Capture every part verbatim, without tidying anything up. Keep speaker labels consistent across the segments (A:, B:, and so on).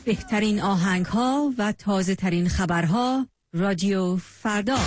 A: بهترین آهنگ ها و تازه ترین خبرها. رادیو فردا.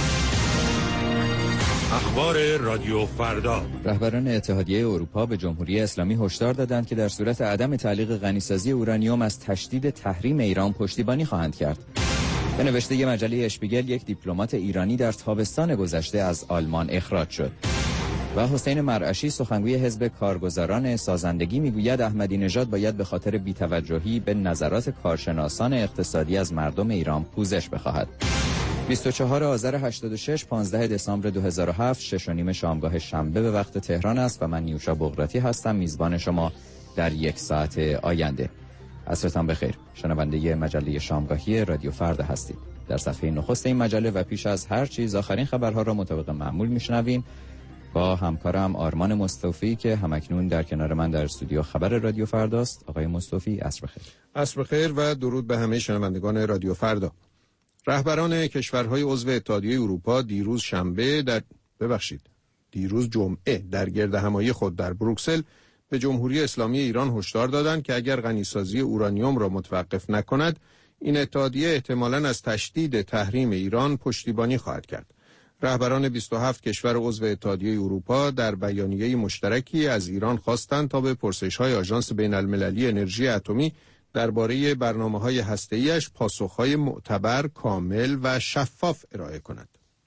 B: اخبار رادیو فردا.
C: رهبران اتحادیه اروپا به جمهوری اسلامی هشدار دادند که در صورت عدم تعلیق غنیسازی اورانیوم از تشدید تحریم ایران پشتیبانی خواهند کرد. به نوشته مجله اشپیگل، یک دیپلمات ایرانی در تابستان گذشته از آلمان اخراج شد. و حسین مرعشی، سخنگوی حزب کارگزاران سازندگی، میگوید احمدی نژاد باید به خاطر بی‌توجهی به نظرات کارشناسان اقتصادی از مردم ایران پوزش بخواهد. بیست و چهارم آذر هشتاد و شش، پانزدهم دسامبر دو هزار و هفت، شش و نیم شامگاه شنبه به وقت تهران است و من نیوشا بغراتی هستم، میزبان شما در یک ساعت آینده. عصرتان بخیر. شنونده مجله شامگاهی رادیو فردا هستید. در صفحه نخست این مجله و پیش از هر چیز آخرین خبرها را مطابق معمول میشنویم با همکارم آرمان مصطفی که همکنون در کنار من در استودیو خبر رادیو فرداست. آقای مصطفی، عصر بخیر.
D: عصر بخیر و درود به همه شنوندگان رادیو فردا. رهبران کشورهای عضو اتحادیه اروپا دیروز شنبه در ببخشید دیروز جمعه در گردهمایی خود در بروکسل به جمهوری اسلامی ایران هشدار دادند که اگر غنیسازی اورانیوم را متوقف نکند، این اتحادیه احتمالاً از تشدید تحریم ایران پشتیبانی خواهد کرد. رهبران بیست و هفت کشور عضو اتحادیه اروپا در بیانیه مشترکی از ایران خواستند تا به پرسش‌های آژانس بین‌المللی انرژی اتمی درباره برنامه‌های هسته‌ایش پاسخ‌های معتبر، کامل و شفاف ارائه کند.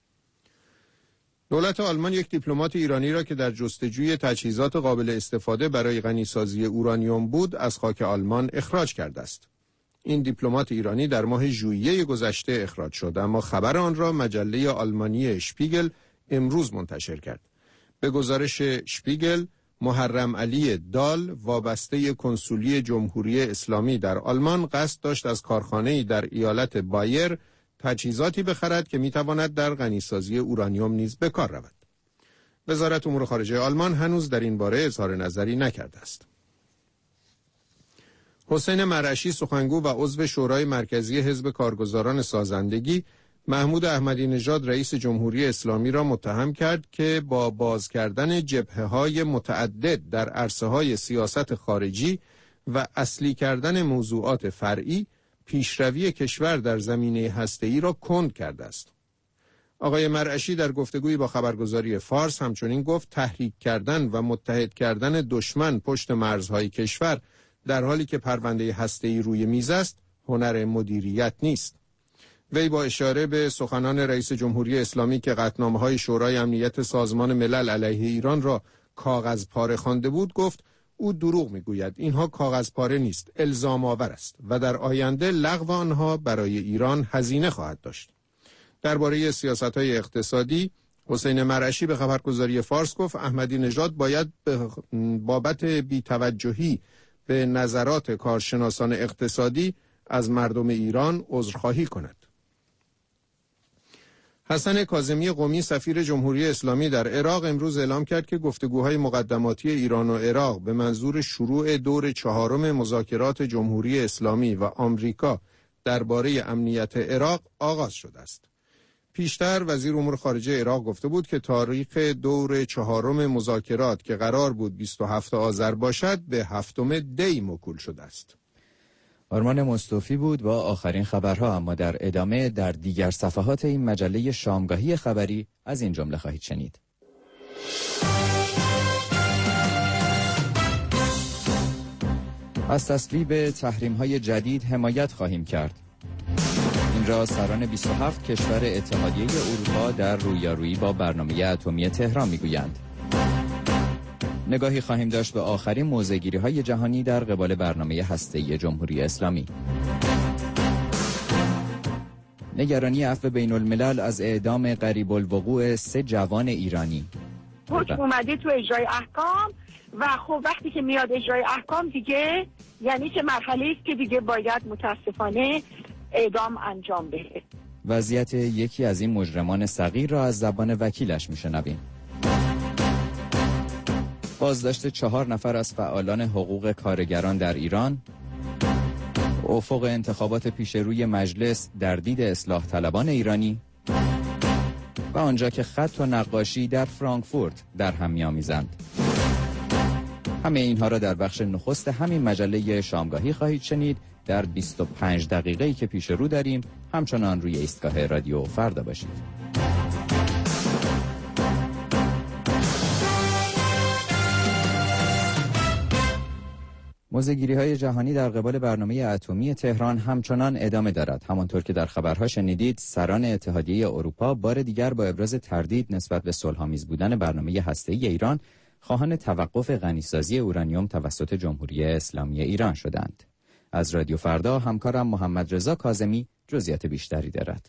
D: دولت آلمان یک دیپلمات ایرانی را که در جستجوی تجهیزات قابل استفاده برای غنیسازی اورانیوم بود، از خاک آلمان اخراج کرده است. این دیپلمات ایرانی در ماه ژوئیه گذشته اخراج شد، اما خبر آن را مجله آلمانی اشپیگل امروز منتشر کرد. به گزارش شپیگل، محرم علی دال، وابسته کنسولی جمهوری اسلامی در آلمان، قصد داشت از کارخانه‌ای در ایالت بایر تجهیزاتی بخرد که میتواند در غنیسازی اورانیوم نیز به کار رود. وزارت امور خارجه آلمان هنوز در این باره اظهار نظری نکرده است. حسین مرعشی، سخنگو و عضو شورای مرکزی حزب کارگزاران سازندگی، محمود احمدی نژاد رئیس جمهوری اسلامی را متهم کرد که با باز کردن جبهه‌های متعدد در عرصه‌های سیاست خارجی و اصلی کردن موضوعات فرعی، پیشروی کشور در زمینه هسته‌ای را کند کرده است. آقای مرعشی در گفتگویی با خبرگزاری فارس همچنین گفت تحریک کردن و متحد کردن دشمن پشت مرزهای کشور در حالی که پرونده هسته‌ای روی میز است، هنر مدیریت نیست. وی با اشاره به سخنان رئیس جمهوری اسلامی که قطعنامه‌های شورای امنیت سازمان ملل علیه ایران را کاغذ پاره خوانده بود، گفت او دروغ میگوید. اینها کاغذ پاره نیست، الزام آور است و در آینده لغو آنها برای ایران هزینه خواهد داشت. درباره سیاست‌های اقتصادی، حسین مرعشی به خبرگزاری فارس گفت احمدی نژاد باید به بابت بی‌توجهی به نظرات کارشناسان اقتصادی از مردم ایران عذرخواهی کند. حسن کاظمی قمی، سفیر جمهوری اسلامی در عراق، امروز اعلام کرد که گفتگوهای مقدماتی ایران و عراق به منظور شروع دور چهارم مذاکرات جمهوری اسلامی و آمریکا درباره امنیت عراق آغاز شده است. پیشتر وزیر امور خارجه عراق گفته بود که تاریخ دور چهارم مذاکرات که قرار بود بیست و هفتم آذر باشد به هفتم دی موکول شده است.
C: آرمان مصطفی بود با آخرین خبرها، اما در ادامه در دیگر صفحات این مجله شامگاهی خبری از این جمله خواهید شنید. از تصویب تحریم‌های جدید حمایت خواهیم کرد. این را سران بیست و هفت کشور اتحادیه اروپا در رویارویی با برنامه اتمی تهران میگویند. نگاهی خواهیم داشت به آخرین موضع‌گیری‌های جهانی در قبال برنامه هسته‌ای جمهوری اسلامی. نگرانی عفو بین الملل از اعدام قریب الوقوع سه جوان ایرانی.
E: حکم اومده تو اجرای احکام و خب وقتی که میاد اجرای احکام دیگه یعنی که مرحله است که دیگه باید متاسفانه اعدام انجام بده.
C: وضعیت یکی از این مجرمان صغیر را از زبان وکیلش میشنویم. بازداشت چهار نفر از فعالان حقوق کارگران در ایران. افق انتخابات پیش روی مجلس در دید اصلاح طلبان ایرانی و آنجا که خط و نقاشی در فرانکفورت در هم می‌آمیزند. همه اینها را در بخش نخست همین مجله شامگاهی خواهید شنید در بیست و پنج دقیقه‌ای که پیش رو داریم همچنان روی ایستگاه رادیو فردا باشید. موضع‌گیری‌های جهانی در قبال برنامه اتمی تهران همچنان ادامه دارد. همانطور که در خبرها شنیدید، سران اتحادیه اروپا بار دیگر با ابراز تردید نسبت به صلح‌آمیز بودن برنامه هسته‌ای ایران، خواهان توقف غنیسازی اورانیوم توسط جمهوری اسلامی ایران شدند. از رادیو فردا همکارم محمد رضا کاظمی جزئیات بیشتری دارد.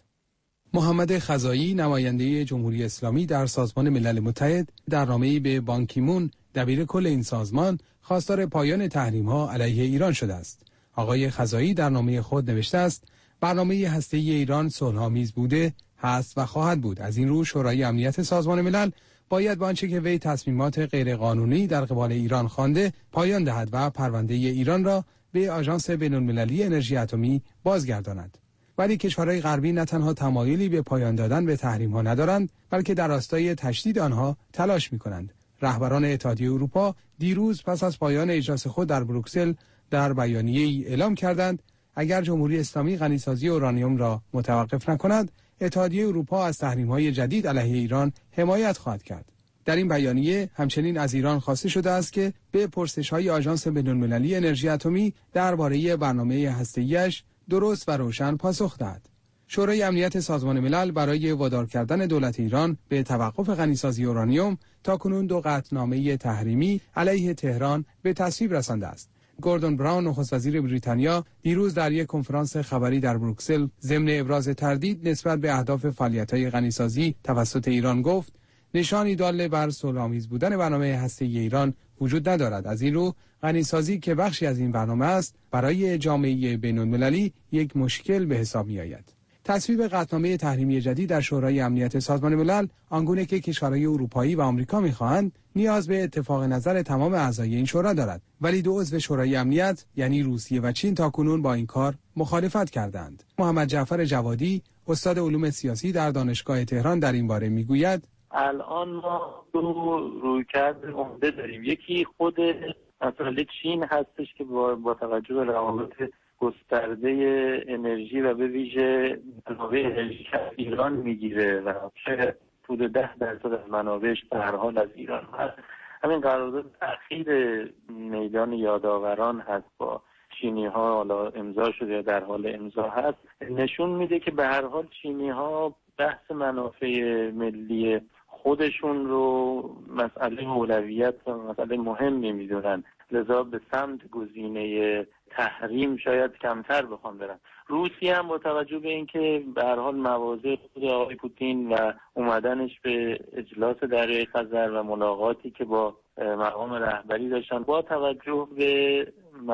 F: محمد خزایی، نماینده جمهوری اسلامی در سازمان ملل متحد، در نامه‌ای به بان کی مون، دبیر کل این سازمان، خواستار پایان تحریم‌ها علیه ایران شده است. آقای خزایی در نامه خود نوشته است: برنامه هسته‌ای ایران صلح‌آمیز بوده، هست و خواهد بود. از این رو شورای امنیت سازمان ملل باید به آنچه که وی تصمیمات غیرقانونی در قبال ایران خوانده پایان دهد و پرونده ایران را به آژانس بین‌المللی انرژی اتمی بازگرداند. ولی کشورهای غربی نه تنها تمایلی به پایان دادن به تحریم‌ها ندارند، بلکه در راستای تشدید آنها تلاش می‌کنند. رهبران اتحادیه اروپا دیروز پس از پایان اجلاس خود در بروکسل در بیانیه‌ای اعلام کردند اگر جمهوری اسلامی غنیسازی اورانیوم را متوقف نکند، اتحادیه اروپا از تحریم‌های جدید علیه ایران حمایت خواهد کرد. در این بیانیه همچنین از ایران خواسته شده است که به پرسش‌های آژانس بین‌المللی انرژی اتمی درباره برنامه هسته‌ایش درست و روشن پاسخ دهد. شورای امنیت سازمان ملل برای وادار کردن دولت ایران به توقف غنیسازی اورانیوم تاکنون دو قطعنامه تحریمی علیه تهران به تصویب رسانده است. گوردون براون، نخست وزیر بریتانیا، دیروز در یک کنفرانس خبری در بروکسل ضمن ابراز تردید نسبت به اهداف فعالیت‌های غنیسازی توسط ایران گفت: نشانی دال بر صلح‌آمیز بودن برنامه هسته‌ای ایران وجود ندارد. از این رو غنیسازی که بخشی از این برنامه است برای جامعه بین‌المللی یک مشکل به حساب می‌آید. تصویب قطعنامه تحریمی جدید در شورای امنیت سازمان ملل آنگونه که کشورهای اروپایی و آمریکا می‌خواهند نیاز به اتفاق نظر تمام اعضای این شورا دارد، ولی دو عضو شورای امنیت یعنی روسیه و چین تاکنون با این کار مخالفت کردند. محمد جعفر جوادی، استاد علوم سیاسی در دانشگاه تهران، در این باره می‌گوید:
G: الان ما دو رویکرد عمده داریم. یکی خود مسئله چین هستش که با, با توجه به روابط گسترده انرژی و به ویژه منابع انرژی که ایران میگیره و شاید حدود ده درصد از منابعش به هر حال از ایران هست، همین قرارداد تأخیر میدان یادآوران هست با چینی ها، حالا امضا شده یا در حال امضا هست، نشون میده که به هر حال چینی ها بحث منافع ملی خودشون رو مسئله اولویت و مسئله مهمی میدونن، لذا به سمت گزینه تحریم شاید کمتر بخوان برن. روسیه هم با توجه به اینکه به هر حال مواضع خود آقای پوتین و اومدنش به اجلاس دریای خزر و ملاقاتی که با مقام رهبری داشتن، با توجه به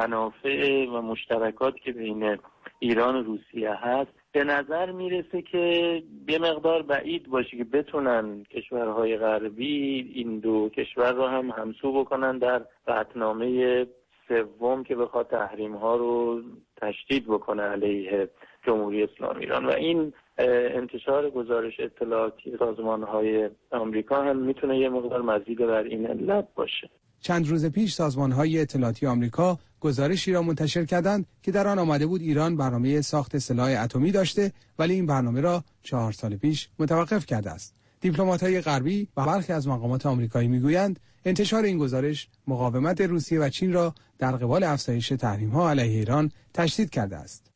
G: منافع و مشترکاتی که بین ایران و روسیه هست، به نظر میرسه که یه مقدار بعید باشه که بتونن کشورهای غربی این دو کشور رو هم همسو بکنن در قطعنامه سوم که بخواد تحریم ها رو تشدید بکنه علیه جمهوری اسلامی ایران. و این انتشار گزارش اطلاعاتی سازمان های آمریکا هم میتونه یه مقدار مزید بر این علت باشه.
F: چند روز پیش سازمان‌های اطلاعاتی آمریکا گزارشی را منتشر کردند که در آن آمده بود ایران برنامه ساخت سلاح اتمی داشته، ولی این برنامه را چهار سال پیش متوقف کرده است. دیپلمات‌های غربی و برخی از مقامات آمریکایی میگویند انتشار این گزارش مقاومت روسیه و چین را در قبال افزایش تحریم‌ها علیه ایران تشدید کرده است.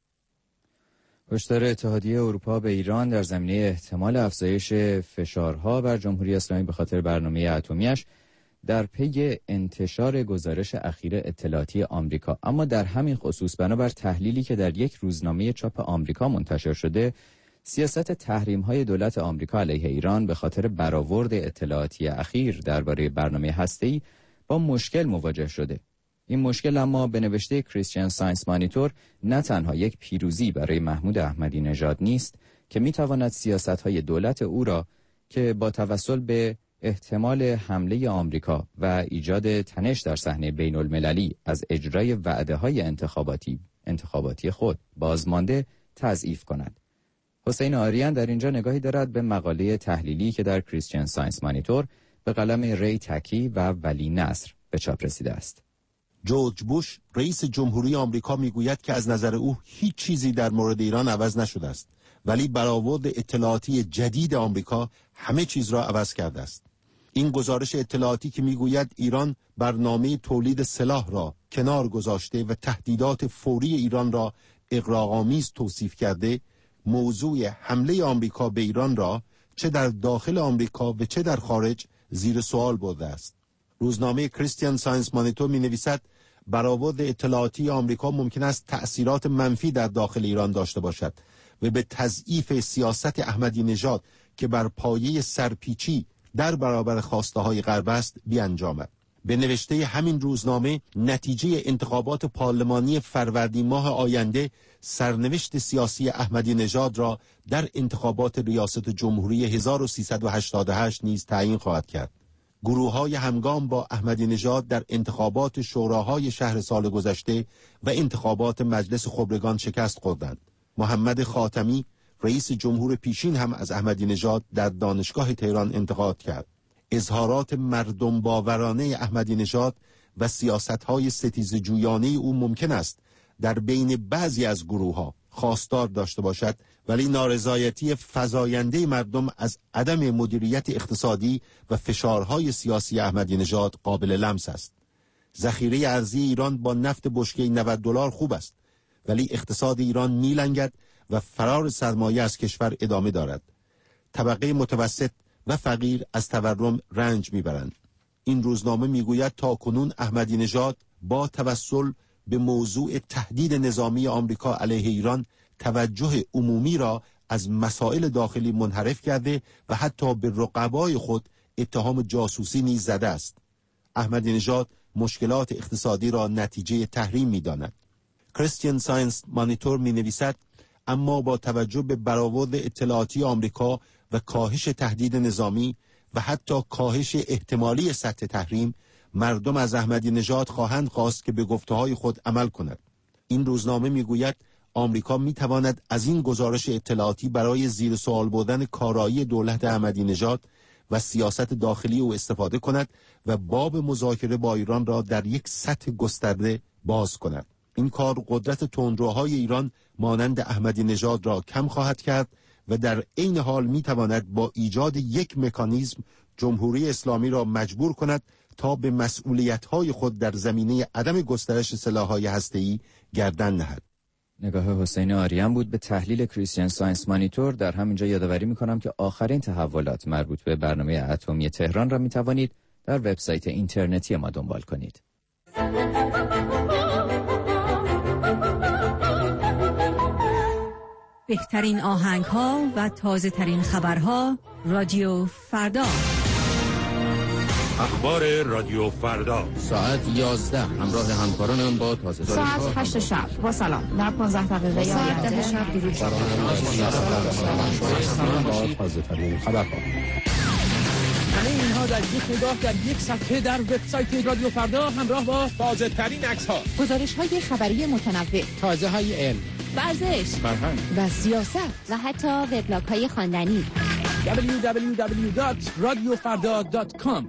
C: هشدار اتحادیه اروپا به ایران در زمینه احتمال افزایش فشارها بر جمهوری اسلامی به خاطر برنامه اتمی‌اش در پی انتشار گزارش اخیر اطلاعاتی آمریکا. اما در همین خصوص بنابر تحلیلی که در یک روزنامه چاپ آمریکا منتشر شده، سیاست تحریم‌های دولت آمریکا علیه ایران به خاطر برآورد اطلاعاتی اخیر درباره برنامه هسته‌ای با مشکل مواجه شده. این مشکل اما به نوشته کریستین ساینس مانیتور نه تنها یک پیروزی برای محمود احمدی نژاد نیست که می‌تواند سیاست‌های دولت او را که با توسل به احتمال حمله آمریکا و ایجاد تنش در صحنه بین المللی از اجرای وعده‌های انتخاباتی انتخاباتی خود بازمانده تضعیف کند. حسین آریان در اینجا نگاهی دارد به مقاله تحلیلی که در کریستین ساینس مانیتور به قلم ری تکی و ولی نصر به چاپ رسیده است.
H: جورج بوش رئیس جمهوری آمریکا میگوید که از نظر او هیچ چیزی در مورد ایران عوض نشده است، ولی برآورد اطلاعاتی جدید آمریکا همه چیز را عوض کرده است. این گزارش اطلاعاتی که میگوید ایران برنامه تولید سلاح را کنار گذاشته و تهدیدات فوری ایران را اغراق‌آمیز توصیف کرده، موضوع حمله آمریکا به ایران را چه در داخل آمریکا و چه در خارج زیر سوال برده است. روزنامه کریستین ساینس مانیتور می نویسد برآورد اطلاعاتی آمریکا ممکن است تأثیرات منفی در داخل ایران داشته باشد و به تضعیف سیاست احمدی نژاد که بر پایه سرپیچی در برابر خواسته های غرب است بیانجامد. به نوشته همین روزنامه، نتیجه انتخابات پارلمانی فروردین ماه آینده سرنوشت سیاسی احمدی نژاد را در انتخابات ریاست جمهوری هزار و سیصد و هشتاد و هشت نیز تعیین خواهد کرد. گروه‌های همگام با احمدی نژاد در انتخابات شوراهای شهر سال گذشته و انتخابات مجلس خبرگان شکست خوردند. محمد خاتمی رئیس جمهور پیشین هم از احمدی نژاد در دانشگاه تهران انتقاد کرد. اظهارات مردم باورانه احمدی نژاد و سیاست‌های ستیزجویانه او ممکن است در بین بعضی از گروه‌ها خواستار داشته باشد، ولی نارضایتی فزاینده مردم از عدم مدیریت اقتصادی و فشارهای سیاسی احمدی نژاد قابل لمس است. ذخیره ارزی ایران با نفت بشکه نود دلار خوب است، ولی اقتصاد ایران میلنگد و فرار سرمایه از کشور ادامه دارد. طبقه متوسط و فقیر از تورم رنج میبرند. این روزنامه میگوید تاکنون احمدی نژاد با توسل به موضوع تهدید نظامی آمریکا علیه ایران توجه عمومی را از مسائل داخلی منحرف کرده و حتی به رقبای خود اتهام جاسوسی نیز زده است. احمدی نژاد مشکلات اقتصادی را نتیجه تحریم می‌داند. کریستین ساینس مانیتور می‌نویسد اما با توجه به برآورد اطلاعاتی آمریکا و کاهش تهدید نظامی و حتی کاهش احتمالی سطح تحریم، مردم از احمدی نژاد خواهند خواست که به گفته‌های خود عمل کند. این روزنامه میگوید آمریکا میتواند از این گزارش اطلاعاتی برای زیر سوال بردن کارایی دولت احمدی نژاد و سیاست داخلی او استفاده کند و باب مذاکره با ایران را در یک سطح گسترده باز کند. این کار قدرت تندروهای ایران مانند احمدی نژاد را کم خواهد کرد و در عین حال میتواند با ایجاد یک مکانیزم جمهوری اسلامی را مجبور کند تا به مسئولیت‌های خود در زمینه عدم گسترش سلاح‌های هسته‌ای گردن نهد.
C: نگاه حسین آریان بود به تحلیل کریستین ساینس مانیتور. در همینجا یادآوری می‌کنم که آخرین تحولات مربوط به برنامه اتمی تهران را می‌توانید در وبسایت اینترنتی ما دنبال کنید.
A: بهترین آهنگ‌ها و تازه‌ترین خبرها رادیو فردا.
B: اخبار رادیو فردا
I: ساعت یازده همراه همکارانم با تازه
J: ساعت هشت شب با سلام در پانزده دقیقه
K: ساعت ده شب درود
I: با تازه ترین خبرها.
L: همه اینها در یک نگاه در یک صفحه در وبسایت رادیو فردا همراه با تازه ترین عکس‌ها،
J: گزارش‌های خبری متنوع،
L: تازه های علم،
J: ورزش،
L: فرهنگ
J: و سیاست و حتی وبلاگ‌های خواندنی.
L: دبلیو دبلیو دبلیو دات رادیو فردا دات کام.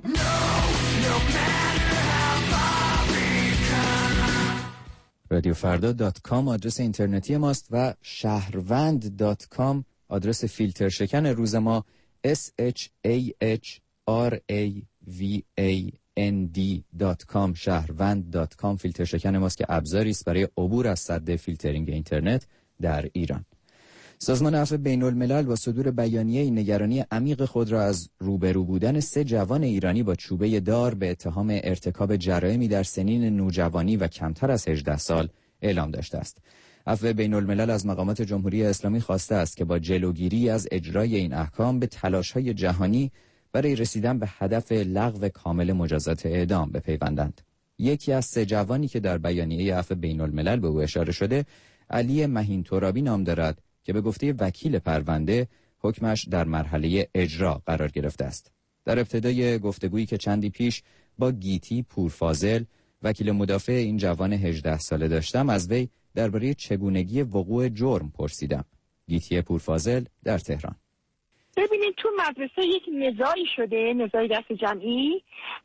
C: رادیو فردا دات کام آدرس اینترنتی ماست و شهروند دات کام آدرس فیلتر شکن روز ما اس اچ ای اچ آر ای وی ای ان دی دات کام شهروند دات کام فیلتر شکن ماست که ابزاری است برای عبور از سد فیلترینگ اینترنت در ایران. سازمان عفو بین الملل با صدور بیانیه نگرانی عمیق خود را از روبرو بودن سه جوان ایرانی با چوبه دار به اتهام ارتکاب جرائمی در سنین نوجوانی و کمتر از هجده سال اعلام داشته است. عفو بین الملل از مقامات جمهوری اسلامی خواسته است که با جلوگیری از اجرای این احکام به تلاش‌های جهانی برای رسیدن به هدف لغو کامل مجازات اعدام بپیوندند. یکی از سه جوانی که در بیانیه عفو بین الملل به او اشاره شده، علی مهین ترابی نام دارد که به گفته وکیل پرونده حکمش در مرحله اجرا قرار گرفته است. در ابتدای گفتگویی که چندی پیش با گیتی پورفاضل وکیل مدافع این جوان هجده ساله داشتم، از وی درباره چگونگی وقوع جرم پرسیدم. گیتی پورفاضل در تهران.
E: به ببینید تو مدرسه یک نزاعی شده، نزاعی دست جمعی،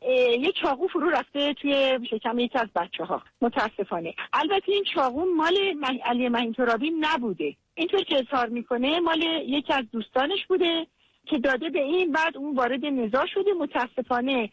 E: یک چاقو فرو رفته توی شکم یکی از بچه‌ها متاسفانه. البته این چاقو مال علی مهین ترابی نبوده، اینطور که اظهار میکنه مال یکی از دوستانش بوده که داده به این، بعد اون وارد نزاع شده. متاسفانه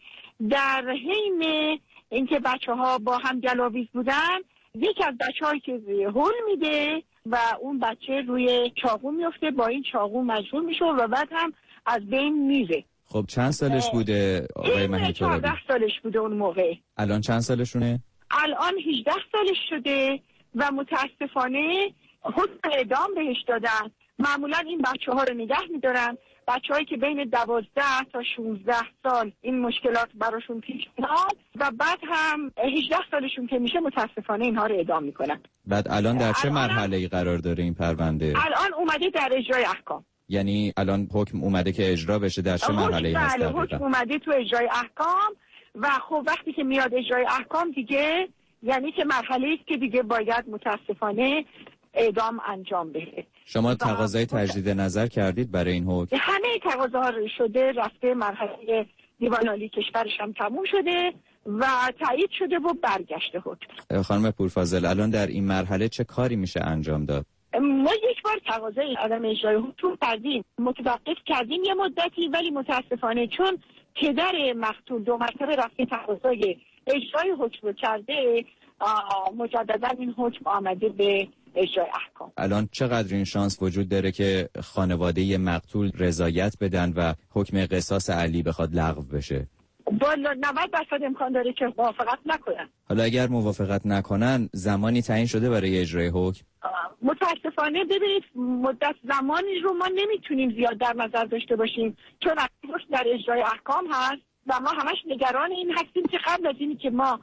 E: در حین اینکه بچه‌ها با هم گلاویز بودن، یکی از بچه‌هایی که هول میده و اون بچه روی چاقو میفته، با این چاقو مجروح میشه و بعد هم از بین میره.
C: خب چند سالش بوده آقای مهین ترابی؟
E: چهارده سالش بوده اون موقع.
C: الان چند سالشونه؟
E: الان هجده سالش شده و متاسفانه حکم اعدام بهش دادن. معمولا این بچه ها رو نگه میدارن، بچه هایی که بین دوازده تا شانزده سال این مشکلات براشون پیش میاد و بعد هم هجده سالشون که میشه متاسفانه اینها رو اعدام میکنن.
C: بعد الان در چه مرحله‌ای قرار داره این پرونده؟
E: الان اومده در اجرای احکام.
C: یعنی الان حکم اومده که اجرا بشه، در چه مرحله‌ای هست
E: بله،
C: دقیقاً؟
E: حکم اومده تو اجرای احکام و خب وقتی که میاد اجرای احکام دیگه یعنی که مرحله‌ای است که دیگه باید متاسفانه اعدام انجام بشه.
C: شما تقاضای تجدید نظر کردید برای این حکم؟
E: همه تقاضاها رو شده، رفته مرحله دیوان عالی کشورش هم تموم شده و تایید شده و برگشته حکم.
C: خانم پورفاضل، الان در این مرحله چه کاری میشه انجام داد؟
E: ما یک بار تقاضای عدم اجرای حکم کردیم، متوقف کردیم یه مدتی، ولی متاسفانه چون پدر مقتول دو مرتبه رفته تقاضای اجرای حکم کرده، مجددا این حکم آمده به اجرای احکام.
C: الان چقدر این شانس وجود داره که خانواده مقتول رضایت بدن و حکم قصاص علی بخواد لغو بشه؟
E: والا نود درصد امکان داره که موافقت نکنن.
C: حالا اگر موافقت نکنن زمانی تعیین شده برای اجرای حکم؟
E: متاسفانه ببینید مدت زمانی رو ما نمیتونیم زیاد در نظر داشته باشیم، چون حکم در اجرای احکام هست و ما همش نگران این هستیم که قبل از اینی که ما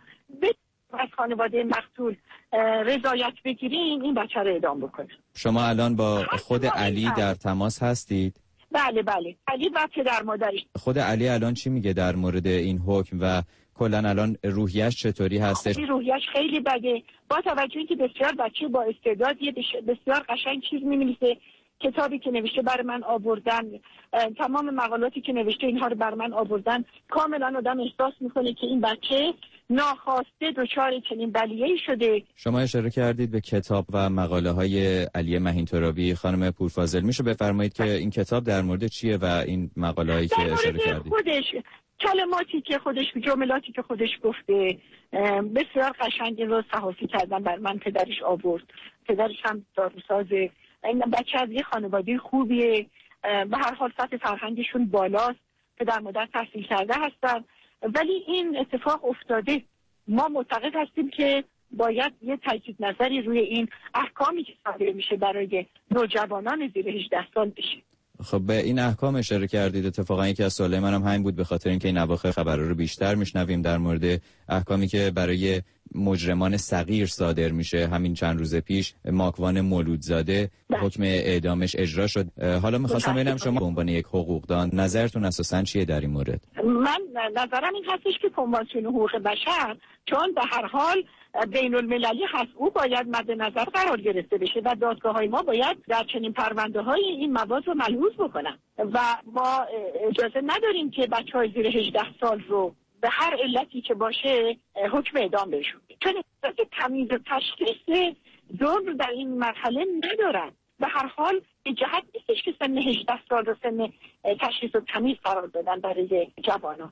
E: از خانواده مقتول رضایت بگیریم این بچه رو اعدام بکنیم.
C: شما الان با خود علی در تماس هستید؟
E: بله بله، علی و پدر مادرش.
C: خود علی الان چی میگه در مورد این حکم و کلا الان روحیش چطوری هستش؟
E: روحیش خیلی بده، با توجه اینکه بسیار بچه با استعدادیه، بسیار قشنگ چیز می‌نویسه، کتابی که نوشته بر من آوردن، تمام مقالاتی که نوشته اینها رو بر من آوردن. کاملا آدم احساس میکنه که این بچه ناخواسته دچار چنین بلیه‌ای شده.
C: شما اشاره کردید به کتاب و مقاله های علی مهین ترابی. خانم پورفاضل میشه بفرمایید که این کتاب در مورد چیه و این مقاله هایی که اشاره کردید؟
E: خودش کلماتی که خودش جملاتی که خودش گفته بسیار قشنگ رو صحافی کردن بر من، پدرش آورد. پدرش هم داروسازه، این بچه از یه خانواده خوبیه، به هر حال سطح فرهنگشون بالاست، پدر مادر تحصیل کرده هستن، ولی این اتفاق افتاده. ما معتقد هستیم که باید یه تجدید نظری روی این احکامی که صادر میشه برای نوجوانان زیر هجده سال بشه.
C: خب به این احکام اشاره کردید. اتفاقا یکی از سوالای منم همین بود، به خاطر اینکه این اواخر خبرها رو بیشتر میشنویم در مورد احکامی که برای مجرمان صغیر صادر میشه. همین چند روز پیش ماکوان مولودزاده حکم اعدامش اجرا شد. حالا میخواستم ببینم شما به عنوان یک حقوقدان نظرتون اساساً چیه در این مورد؟
E: من نظرم این هستش که کنوانسیون حقوق بشر چون به هر حال بین المللی هست، او باید مد نظر قرار گرفته بشه و دادگاه‌های ما باید در چنین پرونده‌های این مواد رو ملحوظ بکنن و ما اجازه نداریم که بچه‌های زیر هجده سال رو به هر علتی که باشه حکم اعدام بهشون، چون احساس تمیز و تشخیص ظلم رو در این مرحله ندارن. به هر حال به جهت نیستش که سن هجده سال رو سن تشخیص و تمیز قرار دادن برای جوانان.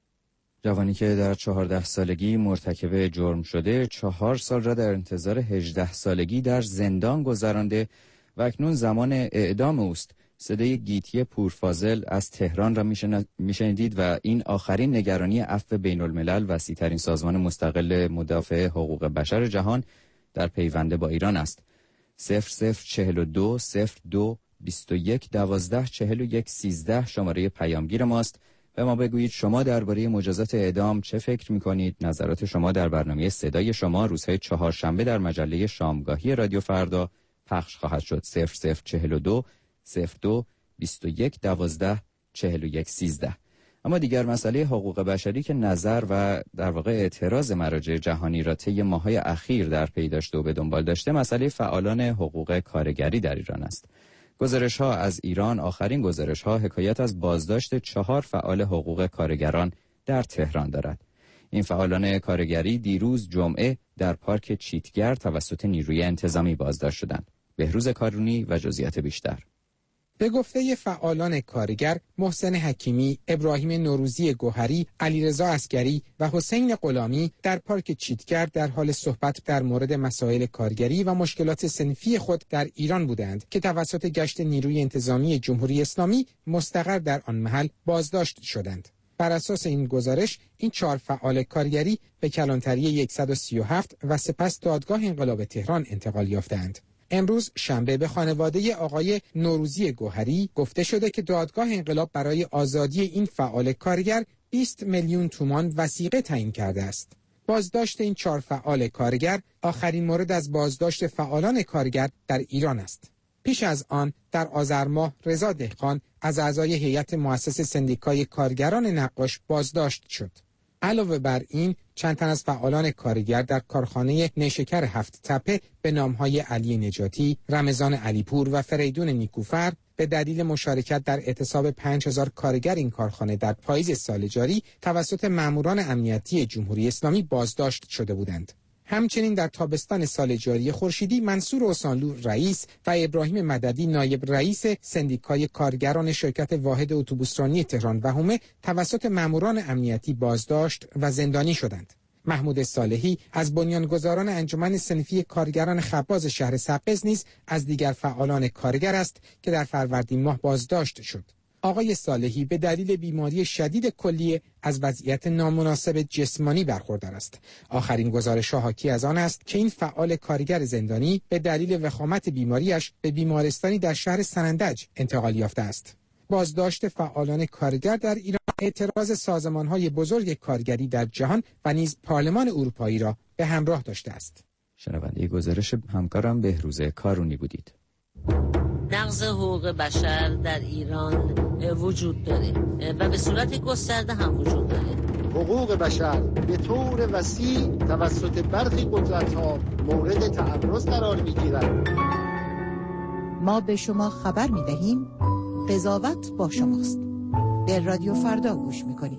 C: جوانی که در چهارده سالگی مرتکب جرم شده، چهار سال را در انتظار هجده سالگی در زندان گذرانده و اکنون زمان اعدام اوست. صدای گیتی پورفاضل از تهران را میشنیدید و این آخرین نگرانی عفو بین الملل، وسیع‌ترین سازمان مستقل مدافع حقوق بشر جهان، در پیوند با ایران است. صفر صفر چهل و دو صفر دو بیست و یک دوازده چهل و یک سیزده شماره پیامگیر ماست. به ما بگویید شما درباره مجازات اعدام چه فکر می‌کنید؟ نظرات شما در برنامه صدای شما روزهای چهارشنبه در مجله شامگاهی رادیو فردا پخش خواهد شد. صفر صفر چهل و دو صفر دو بیست و یک دوازده چهل و یک سیزده. اما دیگر مسئله حقوق بشری که نظر و در واقع اعتراض مراجع جهانی را طی ماه‌های اخیر در پی داشته و به دنبال داشته، مسئله فعالان حقوق کارگری در ایران است. گزارش‌ها از ایران، آخرین گزارش‌ها حکایت از بازداشت چهار فعال حقوق کارگران در تهران دارد. این فعالان کارگری دیروز جمعه در پارک چیتگر توسط نیروی انتظامی بازداشت شدند. بهروز کارونی و جزئیات بیشتر.
K: به گفته فعالان کارگر، محسن حکیمی، ابراهیم نوروزی گوهری، علیرضا عسگری و حسین غلامی در پارک چیتگر در حال صحبت در مورد مسائل کارگری و مشکلات صنفی خود در ایران بودند که توسط گشت نیروی انتظامی جمهوری اسلامی مستقر در آن محل بازداشت شدند. بر اساس این گزارش، این چهار فعال کارگری به کلانتری صد و سی و هفت و سپس دادگاه انقلاب تهران انتقال یافتند. امروز شنبه به خانواده آقای نوروزی گوهری گفته شده که دادگاه انقلاب برای آزادی این فعال کارگر بیست میلیون تومان وثیقه تعیین کرده است. بازداشت این چهار فعال کارگر آخرین مورد از بازداشت فعالان کارگر در ایران است. پیش از آن در آذر ماه رضا دهقان از اعضای هیئت مؤسس سندیکای کارگران نقاش بازداشت شد. علاوه بر این، چند تن از فعالان کارگر در کارخانه نیشکر هفت تپه به نامهای علی نجاتی، رمضان علیپور و فریدون نیکوفر به دلیل مشارکت در اعتصاب پنج هزار کارگر این کارخانه در پاییز سال جاری توسط ماموران امنیتی جمهوری اسلامی بازداشت شده بودند. همچنین در تابستان سال جاری خورشیدی منصور اوسانلو رئیس و ابراهیم مددی نایب رئیس سندیکای کارگران شرکت واحد اتوبوسرانی تهران وهمه توسط ماموران امنیتی بازداشت و زندانی شدند. محمود صالحی از بنیانگذاران انجمن صنفی کارگران خباز شهر سقز نیز از دیگر فعالان کارگر است که در فروردین ماه بازداشت شد. آقای صالحی به دلیل بیماری شدید کلیه از وضعیت نامناسب جسمانی برخوردار است. آخرین گزارش حاکی از آن است که این فعال کارگر زندانی به دلیل وخامت بیماریش به بیمارستانی در شهر سنندج انتقال یافته است. بازداشت فعالان کارگر در ایران اعتراض سازمان‌های بزرگ کارگری در جهان و نیز پارلمان اروپایی را به همراه داشته است.
C: شنونده گزارش همکارم بهروز کارونی بودید.
M: نقض حقوق بشر در ایران وجود داره و به صورت گسترده هم وجود داره.
N: حقوق بشر به طور وسیع توسط برخی قدرت‌ها مورد تعرض قرار می‌گیرد.
O: ما به شما خبر می‌دهیم قضاوت با شماست. به رادیو فردا گوش می‌کنید.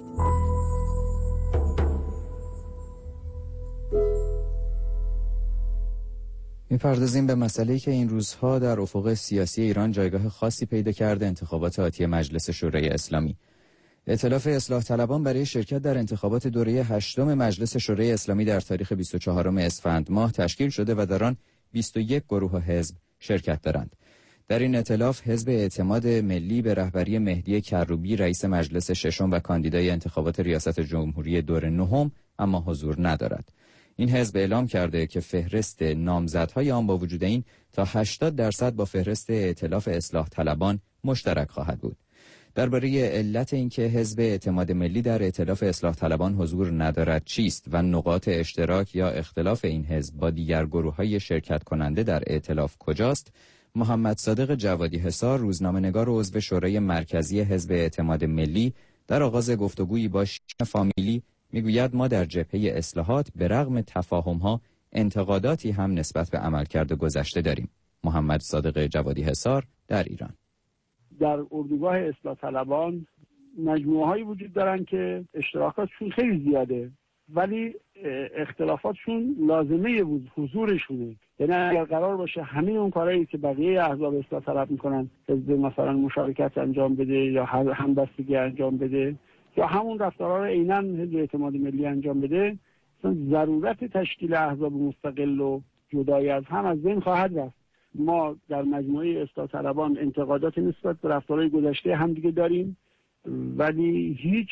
C: می‌پردازیم به مسئله‌ای که این روزها در افق سیاسی ایران جایگاه خاصی پیدا کرده، انتخابات آتی مجلس شورای اسلامی. ائتلاف اصلاح طلبان برای شرکت در انتخابات دوره هشتم مجلس شورای اسلامی در تاریخ بیست و چهارم اسفند ماه تشکیل شده و در آن بیست و یک گروه و حزب شرکت دارند. در این ائتلاف حزب اعتماد ملی به رهبری مهدی کروبی رئیس مجلس ششم و کاندیدای انتخابات ریاست جمهوری دور نهم اما حضور ندارد. این حزب اعلام کرده که فهرست نامزدهای آن با وجود این تا هشتاد درصد با فهرست ائتلاف اصلاح طلبان مشترک خواهد بود. درباره علت اینکه حزب اعتماد ملی در ائتلاف اصلاح طلبان حضور ندارد چیست و نقاط اشتراک یا اختلاف این حزب با دیگر گروه‌های شرکت کننده در ائتلاف کجاست، محمد صادق جوادی حصار، روزنامه‌نگار و عضو شورای مرکزی حزب اعتماد ملی، در آغاز گفتگویی با شین فامیلی میگوید ما در جبهه اصلاحات به رغم تفاهم‌ها انتقاداتی هم نسبت به عملکرد گذشته داریم. محمد صادق جوادی حصار در ایران.
P: در اردوگاه اصلاح طلبان مجموعه‌هایی وجود دارن که اشتراکاتشون خیلی زیاده ولی اختلافاتشون لازمه حضورشونه. یعنی اگر قرار باشه همه اون کارهایی که بقیه احزاب اصلاح طلب میکنن، حزب مثلا مشارکت انجام بده یا همبستگی انجام بده یا همون رفتارها رو عیناً حزب اعتماد ملی انجام بده، مثلا ضرورت تشکیل احزاب مستقل و جدایی از هم از بین خواهد رفت. ما در مجموعه اصلاح طلبان انتقادات نسبت به رفتارهای گذشته هم دیگه داریم ولی هیچ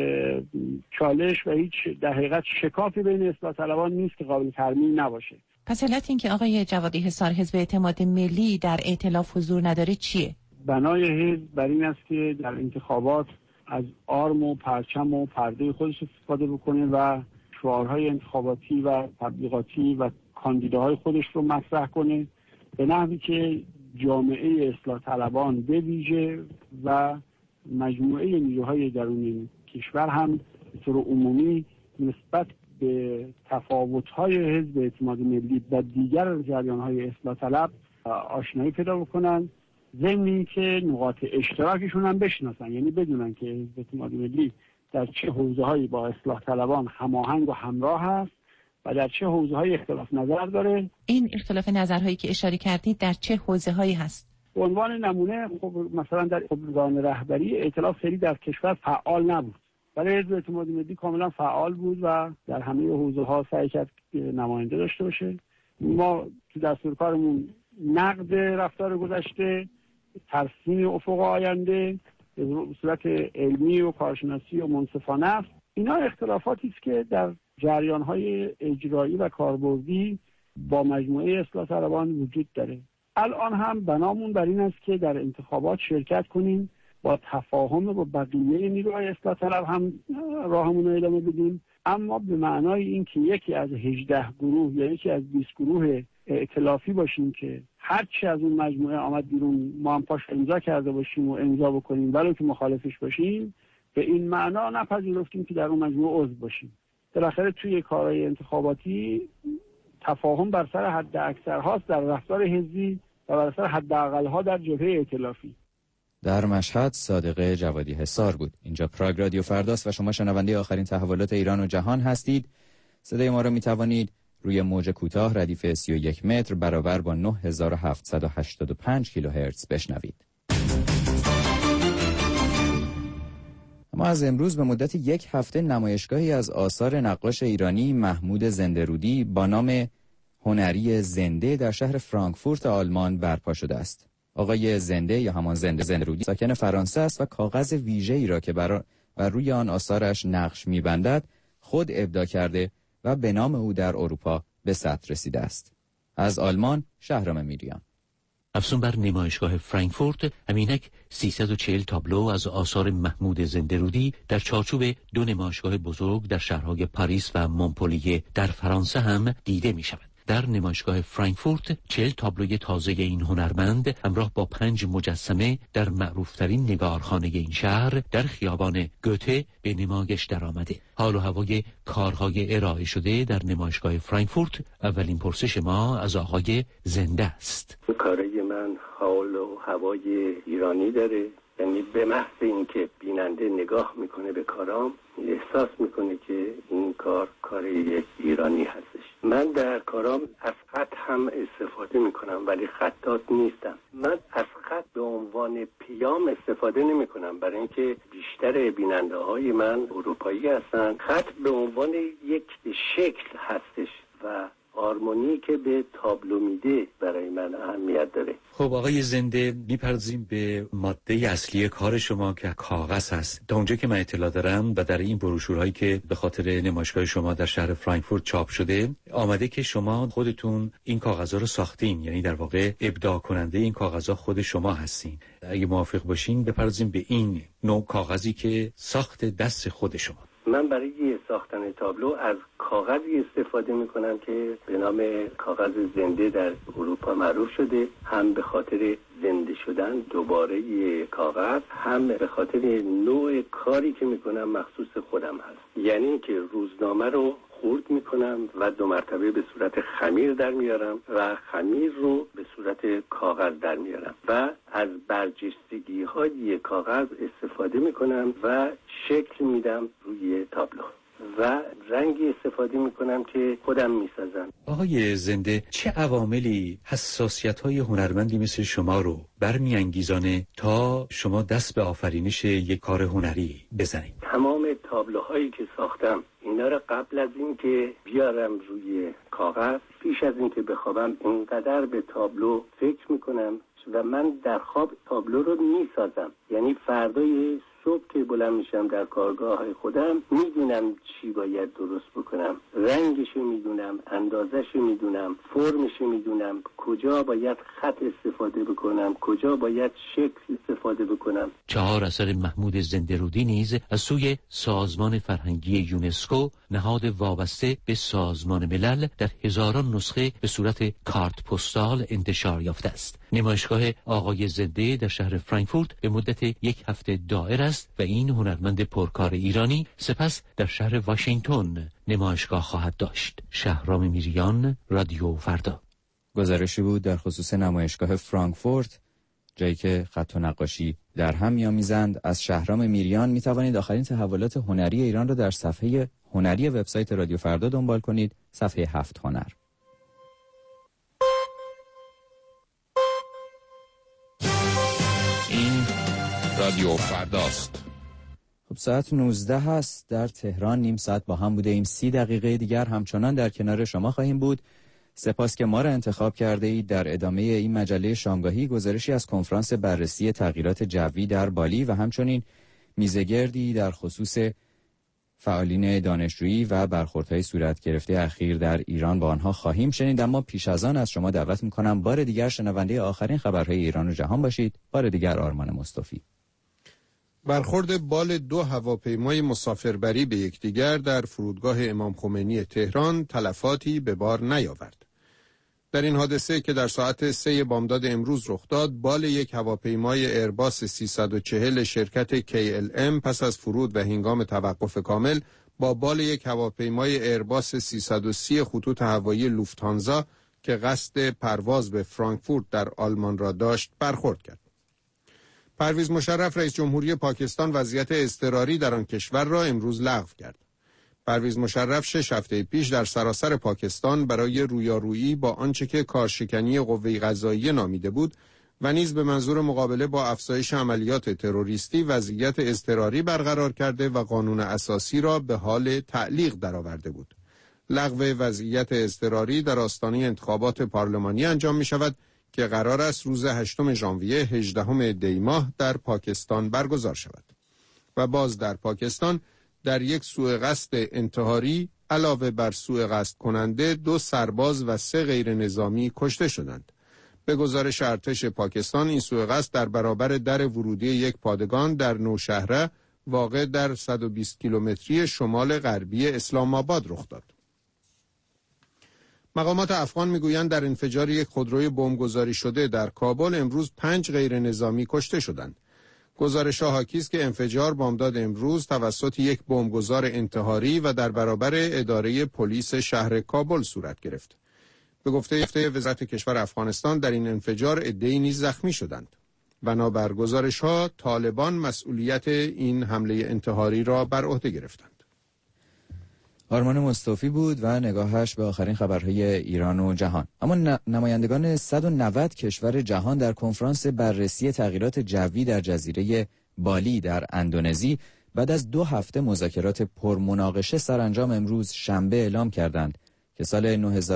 P: چالش و هیچ در حقیقت شکافی بین اصلاح طلبان نیست که قابل ترمیم نباشه.
Q: پس علت این که آقای جوادی حصار حزب اعتماد ملی در ائتلاف حضور نداره چیه؟
P: بنای حزب بر این است که در انتخابات از آرم و پرچم و پرده خودش استفاده بکنه و شعارهای انتخاباتی و تبلیغاتی و کاندیداهای خودش رو مطرح کنه به نحوی که جامعه اصلاح طلبان به ویژه و مجموعه نیروهای درون کشور هم به طور عمومی نسبت به تفاوت‌های حزب اعتماد ملی و دیگر جریان‌های اصلاح طلب آشنایی پیدا بکنن ضمن اینکه نقاط اشتراکشون هم بشناسن، یعنی بدونن که حزب اتحاد ملی در چه حوزه‌هایی با اصلاح طلبان هماهنگ و همراه هست و در چه حوزه‌هایی اختلاف نظر داره.
Q: این اختلاف نظرهایی که اشاره کردید در چه حوزه‌هایی هست؟
P: به عنوان نمونه خب مثلا در خبرگان رهبری ائتلاف خیلی در کشور فعال نبود، ولی حزب اتحاد ملی کاملا فعال بود و در همه حوزه‌ها سعی کرد نماینده داشته باشه. ما تو دستور کارمون نقد رفتار گذشته، ترسیم افق آینده به صورت علمی و کارشناسی و منصفانه است. اینا اختلافاتی است که در جریان‌های اجرایی و کاربردی با مجموعه اصلاح طلبان وجود داره. الان هم بنامون بر این است که در انتخابات شرکت کنیم، با تفاهم با بقیه نیروهای اصلاح طلب هم راهمون رو ادامه بدیم، اما به معنای این که یکی از هجده گروه یا یکی از بیست گروه ائتلافی باشیم که هر چی از اون مجموعه آمد بیرون ما هم پاش امضا کرده باشیم و امضا بکنیم ولو که مخالفش باشیم، به این معنا نپذیرفتیم که در اون مجموعه عضو باشیم. بالاخره توی کارهای انتخاباتی تفاهم بر سر حد اکثر هاست در رفتار حزبی و بر سر حد اقل ها در جبهه ائتلافی.
C: در مشهد صادقه جوادی حصار بود. اینجا پراگ رادیو فرداست و شما شنونده آخرین تحولات ایران و جهان هستید. صدای ما را می توانید روی موج کوتاه ردیف سی و یک متر برابر با نه هزار و هفتصد و هشتاد و پنج کیلوهرتز بشنوید. ما از امروز به مدت یک هفته نمایشگاهی از آثار نقاش ایرانی محمود زنده‌رودی با نام هنری زنده در شهر فرانکفورت آلمان برپا شده است. آقای زنده یا همان زنده زنده‌رودی ساکن فرانسه است و کاغذ ویژه‌ای را که بر روی آن آثارش نقش می‌بندد خود ابداع کرده و به نام او در اروپا به سطر رسیده است. از آلمان شهرام میریان.
R: افزون بر نمایشگاه فرانکفورت همینک سیصد و چهل تابلو از آثار محمود زنده‌رودی در چارچوب دو نمایشگاه بزرگ در شهرهای پاریس و مونپلیه در فرانسه هم دیده می شود. در نمایشگاه فرانکفورت چهل تابلوی تازه این هنرمند همراه با پنج مجسمه در معروفترین نگارخانه این شهر در خیابان گوته به نمایش درآمده. حال و هوای کارهای ارائه شده در نمایشگاه فرانکفورت اولین پرسش ما از آقای زنده است.
S: کارای من حال و هوای ایرانی داره، یعنی به محض اینکه بیننده نگاه میکنه به کارام احساس میکنه که این کار کار یک ایرانی هستش. من در کارام از خط هم استفاده میکنم ولی خطاط نیستم. من از خط به عنوان پیام استفاده نمیکنم برای اینکه بیشتر بیننده های من اروپایی هستن. خط به عنوان یک شکل هستش و هارمونی که به تابلو میده برای من اهمیت داره.
R: خب آقای زنده، میپردازیم به ماده اصلی کار شما که کاغذ هست. تا اونجا که من اطلاع دارم و در این بروشورهایی که به خاطر نمایشگاه شما در شهر فرانکفورت چاپ شده آمده که شما خودتون این کاغذها رو ساختین، یعنی در واقع ابداع کننده این کاغذها خود شما هستین. اگه موافق باشین بپردازیم به این نوع کاغذی که ساخت دست خود شما.
S: من برای ساختن تابلو از کاغذی استفاده میکنم که به نام کاغذ زنده در اروپا معروف شده، هم به خاطر زنده شدن دوباره کاغذ، هم به خاطر نوع کاری که میکنم مخصوص خودم هست. یعنی که روزنامه رو خورد میکنم و دو مرتبه به صورت خمیر در میارم و خمیر رو به صورت کاغذ در میارم و از برجستگی های کاغذ استفاده میکنم و شکل میدم روی تابلو و رنگی استفاده میکنم که خودم میسازم.
R: آقای زنده، چه عواملی حساسیت‌های هنرمندی مثل شما رو برمی‌انگیزانه تا شما دست به آفرینش یک کار هنری بزنید؟
S: تمام تابلوهایی که ساختم اینا رو قبل از اینکه بیارم روی کاغذ، پیش از اینکه بخوابم اینقدر به تابلو فکر میکنم و من در خواب تابلو رو میسازم. یعنی فردای صبح که بلند میشم در کارگاه خودم میدونم چی باید درست بکنم، رنگشو میدونم، اندازهشو میدونم، فرمشو میدونم، کجا باید خط استفاده بکنم، کجا باید شکل استفاده بکنم.
R: چهار اثر محمود زنده‌رودی نیز از سوی سازمان فرهنگی یونسکو، نهاد وابسته به سازمان ملل، در هزاران نسخه به صورت کارت پستال انتشار یافته است. نمایشگاه آقای زنده در شهر فرانکفورت به مدت یک هفته دائر است و این هنرمند پرکار ایرانی سپس در شهر واشنگتن نمایشگاه خواهد داشت. شهرام میریان، رادیو فردا.
C: گزارشی بود در خصوص نمایشگاه فرانکفورت جایی که خط و نقاشی در هم می‌آمیزند. از شهرام میریان می‌توانید آخرین تحولات هنری ایران را در صفحه هنری وبسایت رادیو فردا دنبال کنید، صفحه هفت هنر.
B: این رادیو فرداست.
C: خب ساعت نوزده هست در تهران، نیم ساعت با هم بوده ایم. سی دقیقه دیگر همچنان در کنار شما خواهیم بود. سپاس که ما را انتخاب کرده اید. در ادامه این مجله شامگاهی گزارشی از کنفرانس بررسی تغییرات جوی در بالی و همچنین میزگردی در خصوص فعالین دانشجویی و برخوردهای صورت گرفته اخیر در ایران با آنها خواهیم شنید. اما پیش از آن از شما دعوت میکنم بار دیگر شنونده آخرین خبرهای ایران و جهان باشید. بار دیگر آرمان مصطفی.
D: برخورد بال دو هواپیمای مسافربری به یکدیگر در فرودگاه امام خمینی تهران تلفاتی به بار نیاورد. در این حادثه که در ساعت سه بامداد امروز رخ داد، بال یک هواپیمای ایرباس سیصد و چهل شرکت کی ال ام پس از فرود و هنگام توقف کامل با بال یک هواپیمای ایرباس سیصد و سی خطوط هوایی لوفتانزا که قصد پرواز به فرانکفورت در آلمان را داشت برخورد کرد. پرویز مشرف رئیس جمهوری پاکستان وضعیت اضطراری در آن کشور را امروز لغو کرد. پرویز مشرف شش هفته پیش در سراسر پاکستان برای رویارویی با آنچه که کارشکنی قوه قضاییه نامیده بود و نیز به منظور مقابله با افزایش عملیات تروریستی وضعیت اضطراری برقرار کرده و قانون اساسی را به حال تعلیق درآورده بود. لغو وضعیت اضطراری در آستانه انتخابات پارلمانی انجام می شود که قرار است روز هشتم ژانویه هجدهم دی ماه در پاکستان برگزار شود. و باز در پاکستان در یک سوء قصد انتحاری علاوه بر سوء قصد کننده دو سرباز و سه غیر نظامی کشته شدند. به گزارش ارتش پاکستان این سوء قصد در برابر در ورودی یک پادگان در نوشهره واقع در صد و بیست کیلومتری شمال غربی اسلام آباد رخ داد. مقامات افغان میگویند در انفجار یک خودروی بمبگذاری شده در کابل امروز پنج غیر نظامی کشته شدند. گزارش‌ها حاکی است که انفجار بامداد امروز توسط یک بمبگذار انتحاری و در برابر اداره پلیس شهر کابل صورت گرفت. به گفته وزارت کشور افغانستان در این انفجار عده‌ای نیز زخمی شدند. بنابر گزارش‌ها طالبان مسئولیت این حمله انتحاری را بر عهده گرفتند.
C: آرمان مصطفی بود و نگاهش به آخرین خبرهای ایران و جهان. اما نمایندگان صد و نود کشور جهان در کنفرانس بررسی تغییرات جوی در جزیره بالی در اندونزی بعد از دو هفته مذاکرات پرمناقشه سرانجام امروز شنبه اعلام کردند که سال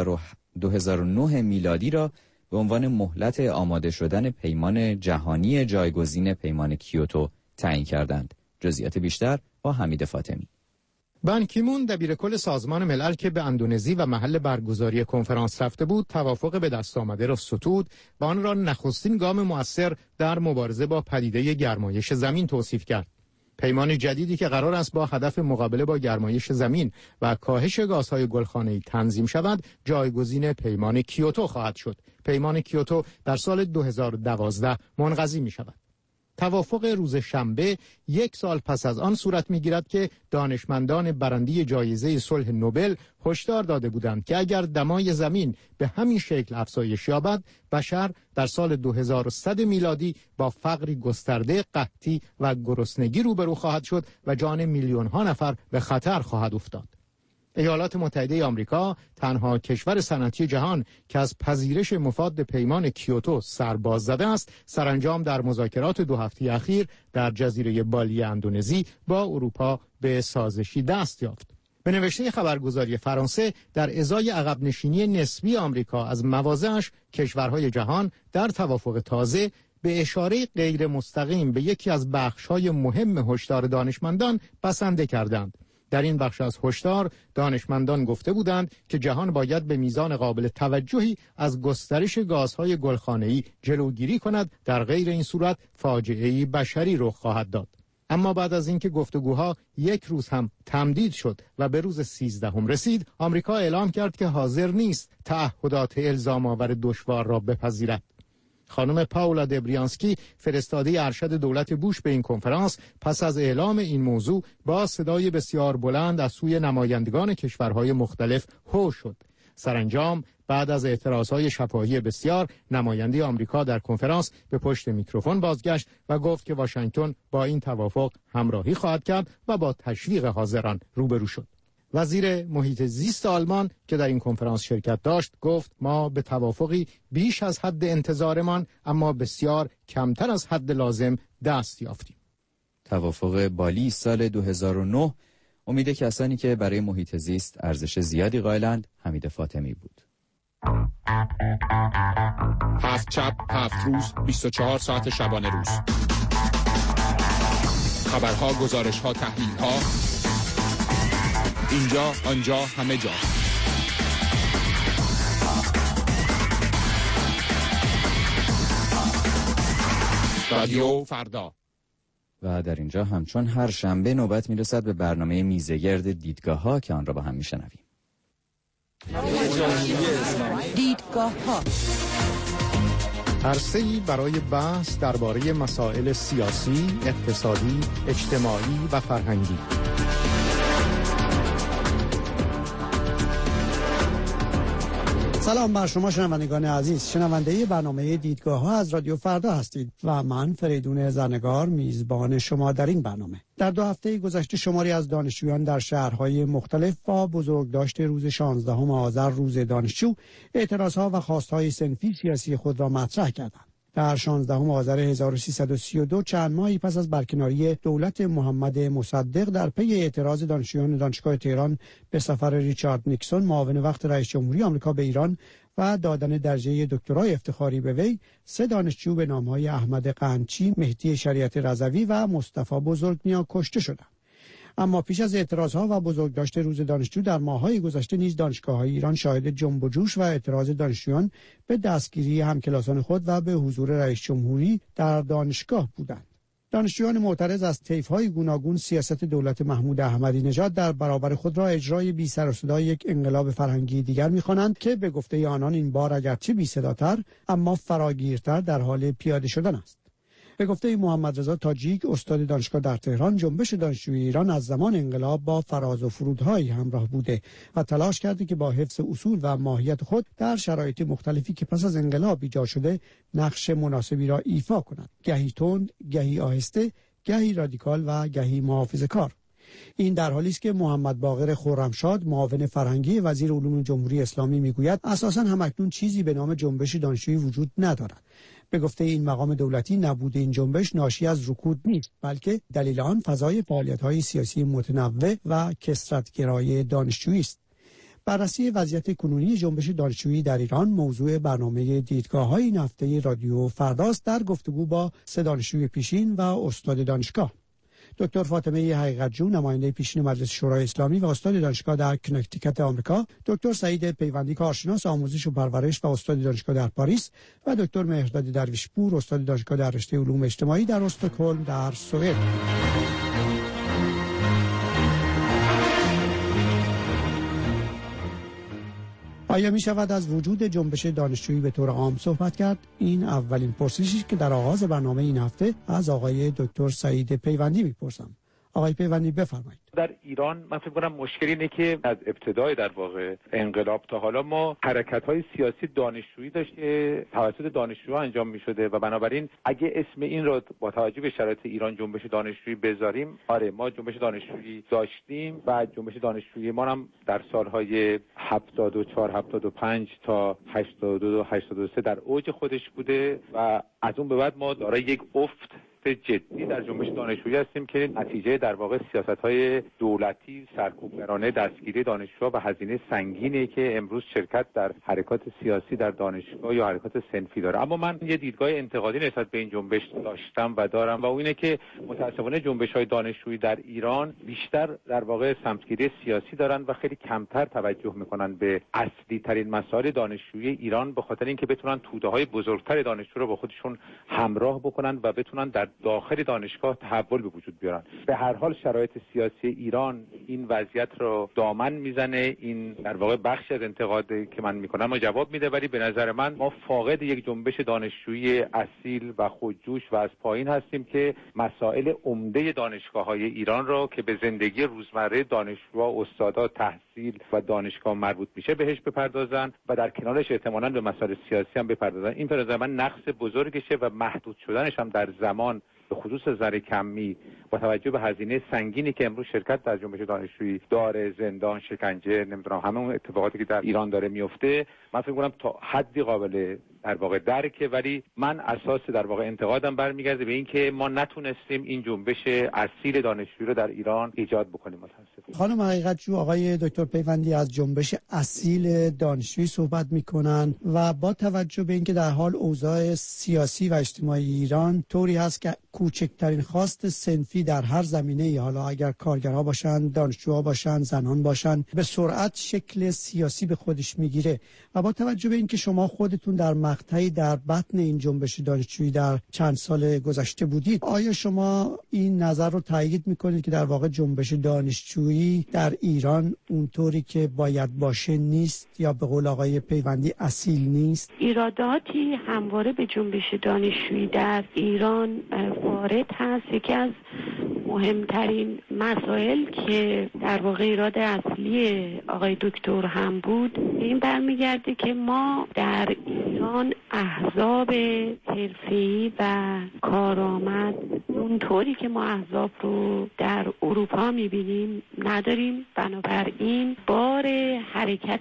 C: دو هزار و نه میلادی را به عنوان مهلت آماده شدن پیمان جهانی جایگزین پیمان کیوتو تعیین کردند. جزئیات بیشتر با حمید فاطمی.
K: بان کی مون دبیرکل سازمان ملل که به اندونزی و محل برگزاری کنفرانس رفته بود، توافق به دست آمده را ستود و آن را نخستین گام مؤثر در مبارزه با پدیده گرمایش زمین توصیف کرد. پیمان جدیدی که قرار است با هدف مقابله با گرمایش زمین و کاهش گازهای گلخانه‌ای تنظیم شود، جایگزین پیمان کیوتو خواهد شد. پیمان کیوتو در سال دو هزار و دوازده منقضی می شود. توافق روز شنبه یک سال پس از آن صورت می‌گیرد که دانشمندان برنده جایزه صلح نوبل هشدار داده بودند که اگر دمای زمین به همین شکل افزایش یابد، بشر در سال دو هزار و صد میلادی با فقری گسترده، قحطی و گرسنگی روبرو خواهد شد و جان میلیون‌ها نفر به خطر خواهد افتاد. ایالات متحده آمریکا تنها کشور صنعتی جهان که از پذیرش مفاد پیمان کیوتو سرباز زده است، سرانجام در مذاکرات دو هفته اخیر در جزیره بالی اندونزی با اروپا به سازشی دست یافت. به نوشته خبرگزاری فرانسه، در ازای عقب نشینی نسبی آمریکا از مواضعش، کشورهای جهان در توافق تازه به اشاره غیر مستقیم به یکی از بخش‌های مهم هشدار دانشمندان بسنده کردند. در این بخش از هشدار دانشمندان گفته بودند که جهان باید به میزان قابل توجهی از گسترش گازهای گلخانه‌ای جلوگیری کند، در غیر این صورت فاجعه‌ای بشری رخ خواهد داد. اما بعد از اینکه گفتگوها یک روز هم تمدید شد و به روز سیزدهم رسید، آمریکا اعلام کرد که حاضر نیست تعهدات الزام آور دشوار را بپذیرد. خانم پاولا دبریانسکی، فرستاده ارشد دولت بوش به این کنفرانس، پس از اعلام این موضوع با صدای بسیار بلند از سوی نمایندگان کشورهای مختلف هو شد.
T: سرانجام بعد از اعتراضهای شفاهی بسیار، نماینده آمریکا در کنفرانس به پشت میکروفون بازگشت و گفت که واشنگتن با این توافق همراهی خواهد کرد و با تشویق حاضران روبرو شد. وزیر محیط زیست آلمان که در این کنفرانس شرکت داشت گفت ما به توافقی بیش از حد انتظارمان اما بسیار کمتر از حد لازم دست یافتیم.
C: توافق بالی سال دو هزار و نه امید کسانی که برای محیط زیست ارزش زیادی قائلند حمید فاطمی بود.
B: هفت شب، هفت روز، بیست و چهار ساعت شبانه روز. خبرها، گزارش‌ها، تحلیل‌ها، اینجا، آنجا، همه جا. رادیو فردا.
C: و در اینجا همچون هر شنبه نوبت میرسد به برنامه میزگرد دیدگاه‌ها که آن را با هم میشنویم.
O: دیدگاه‌ها
T: عرصه‌ای برای بحث درباره مسائل سیاسی، اقتصادی، اجتماعی و فرهنگی.
U: سلام بر شما شنوندگان عزیز، شنونده برنامه دیدگاه ها از رادیو فردا هستید و من فریدون زرنگار میزبان شما در این برنامه. در دو هفته گذشته شماری از دانشجویان در شهرهای مختلف با بزرگداشت روز شانزدهم آذر روز دانشجو اعتراضها و خواستهای صنفی سیاسی خود را مطرح کردند. در شانزدهم آذر هزار و سیصد و سی و دو، چند ماهی پس از برکناری دولت محمد مصدق در پی اعتراض دانشجویان دانشگاه تهران به سفر ریچارد نیکسون معاون وقت رئیس جمهوری آمریکا به ایران و دادن درجه دکترای افتخاری به وی، سه دانشجو به نام‌های احمد قنچی، مهدی شریعت رضوی و مصطفی بزرگنیا کشته شدند. اما پیش از اعتراضها و بزرگداشت روز دانشجو در ماه‌های گذشته نیز دانشگاه‌های ایران شاهد جنب و جوش و اعتراض دانشجویان به دستگیری همکلاسان خود و به حضور رئیس جمهوری در دانشگاه بودند. دانشجویان معترض از طیف‌های گوناگون سیاست دولت محمود احمدی نژاد در برابر خود را اجرای بی سر و صدا یک انقلاب فرهنگی دیگر می‌خوانند که به گفته آنان این بار اگرچه بی صداتر اما فراگیرتر در حال پیاده شدن است. به گفته محمد رضا تاجیک، استاد دانشگاه در تهران، جنبش دانشجوی ایران از زمان انقلاب با فراز و فرودهای همراه بوده و تلاش کرده که با حفظ اصول و ماهیت خود در شرایط مختلفی که پس از انقلاب ایجاد شده نقش مناسبی را ایفا کند، گهی تند، گهی آهسته، گهی رادیکال و گهی محافظه‌کار. این در حالی است که محمد باقر خرمشاد، معاون فرهنگی وزیر علوم جمهوری اسلامی، میگوید اساساً همکنون چیزی به نام جنبش دانشجویی وجود ندارد. به گفته این مقام دولتی، نبود این جنبش ناشی از رکود نیست، بلکه دلیل آن فضای فعالیت‌های سیاسی متنوع و کثرت‌گرای دانشجویی است. بررسی وضعیت کنونی جنبش دانشجویی در ایران موضوع برنامه دیدگاه‌های این هفته رادیو فرداست، در گفتگو با سه دانشجوی پیشین و استاد دانشگاه. دکتر فاطمه حقیقت‌جو، نماینده پیشین مجلس شورای اسلامی و استاد دانشگاه در کنکتیکت آمریکا، دکتر سعید پیوندی، کارشناس آموزش و پرورش و استاد دانشگاه در پاریس و دکتر مهرداد درویشپور، استاد دانشگاه در رشته علوم اجتماعی در استکهلم در سوئد. آیا می شود از وجود جنبش دانشجویی به طور عام صحبت کرد؟ این اولین پرسشی که در آغاز برنامه این هفته از آقای دکتر سعید پیوندی میپرسم. آقای پیوندی بفرمایید.
V: در ایران من فکر کنم مشکلی اینه که از ابتدای در واقع انقلاب تا حالا ما حرکت‌های سیاسی دانشجویی داشت که توسط دانشجوها انجام می‌شده و بنابراین اگه اسم این رو با توجه به شرایط ایران جنبش دانشجویی بذاریم، آره ما جنبش دانشجویی داشتیم و جنبش دانشجویی ما هم در سال‌های هفتاد و چهار هفتاد و پنج تا هشتاد و دو هشتاد و سه در اوج خودش بوده و از اون به بعد ما دارای یک افت جدی در جنبش دانشجویی هستیم که نتیجه در واقع سیاست‌های دولتی سرکوبگرانه، دستگیری دانشجوها و هزینه سنگینی که امروز شرکت در حرکات سیاسی در دانشگاه یا حرکات صنفی داره. اما من یه دیدگاه انتقادی نسبت به این جنبش داشتم و دارم و اون اینه که متأسفانه جنبش‌های دانشجویی در ایران بیشتر در واقع سمتگیری سیاسی دارن و خیلی کمتر توجه میکنن به اصلی ترین مسائل دانشجویی ایران، به خاطر اینکه بتونن توده‌های بزرگتر دانشجو رو با خودشون همراه بکنن و بتونن در داخل دانشگاه تحول به وجود بیارن. به هر حال شرایط سیاسی ایران این وضعیت رو دامن میزنه، این در واقع بخشی از انتقادی که من میکنم و جواب میده، ولی به نظر من ما فاقد یک جنبش دانشجویی اصیل و خودجوش و از پایین هستیم که مسائل عمده دانشگاه‌های ایران را که به زندگی روزمره دانشجوها، استادا، تحصیل و دانشگاه مربوط میشه بهش بپردازن و در کنارش احتمالاً به مسائل سیاسی هم بپردازن. این به نظر من نقص بزرگشه و محدود شدنش هم در زمان به خصوص ذره کمی با توجه به هزینه سنگینی که امروز شرکت در جنبش دانشجویی داره، زندان، شکنجه، نمیدونم همه اون اتفاقاتی که در ایران داره میفته، من فکر می‌کنم تا حدی قابل در واقع درکه، ولی من اساس در واقع انتقادم برمیگرده به این که ما نتونستیم این جنبش اصیل دانشجویی رو در ایران ایجاد بکنیم. متاسفم.
U: خانم حقیقت‌جو، آقای دکتر پیوندی از جنبش اصیل دانشجویی صحبت می‌کنن و با توجه به اینکه در حال اوضاع سیاسی و اجتماعی ایران طوری هست که کوچکترین خواست صنفی در هر زمینه‌ای، حالا اگر کارگرها باشن، دانشجوها باشن، زنان باشن، به سرعت شکل سیاسی به خودش میگیره و با توجه به اینکه شما خودتون در مقطعی در بطن این جنبش دانشجویی در چند سال گذشته بودید، آیا شما این نظر رو تایید میکنید که در واقع جنبش دانشجویی در ایران اونطوری که باید باشه نیست، یا به قول آقای پیوندی اصیل نیست؟
F: ایراداتی همواره به جنبش دانشجویی در ایران وارد هست. یکی از مهمترین مسائل که در واقع ایراد اصلی آقای دکتر هم بود، این برمیگرده که ما در ایران احزاب حرفه‌ای و کارآمد اونطوری که ما احزاب رو در اروپا میبینیم نداریم. بنابراین بار حرکت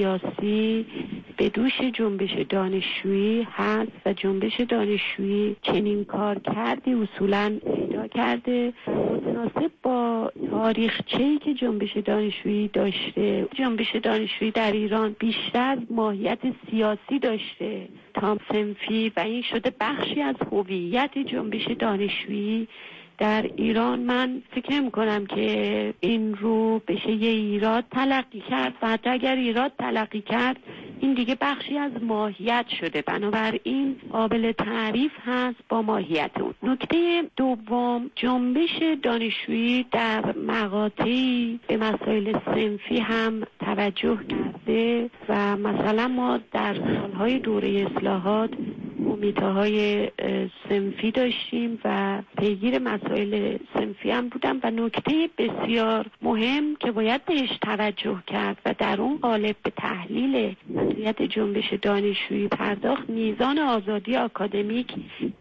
F: سیاسی به دوش جنبش دانشجویی هست و جنبش دانشجویی چنین کار کردی اصولاً پیدا کرده متناسب با تاریخچه‌ای که جنبش دانشجویی داشته. جنبش دانشجویی در ایران بیشتر ماهیت سیاسی داشته تا صنفی و این شده بخشی از هویت جنبش دانشجویی در ایران. من فکر نمی کنم که این رو بشه یه ایراد تلقی کرد و حتی اگر ایراد تلقی کرد این دیگه بخشی از ماهیت شده، بنابراین قابل تعریف هست با ماهیت اون. نکته دوم، جنبش دانشجویی در مقاطعی به مسائل صنفی هم توجه کرده و مثلا ما در سالهای دوره اصلاحات کمیته‌های صنفی داشتیم و پیگیر مسائل صنفی هم بودم و نکته بسیار مهم که باید بهش توجه کرد و در اون قالب به تحلیل وضعیت جنبش دانشجویی پرداخت، میزان آزادی آکادمیک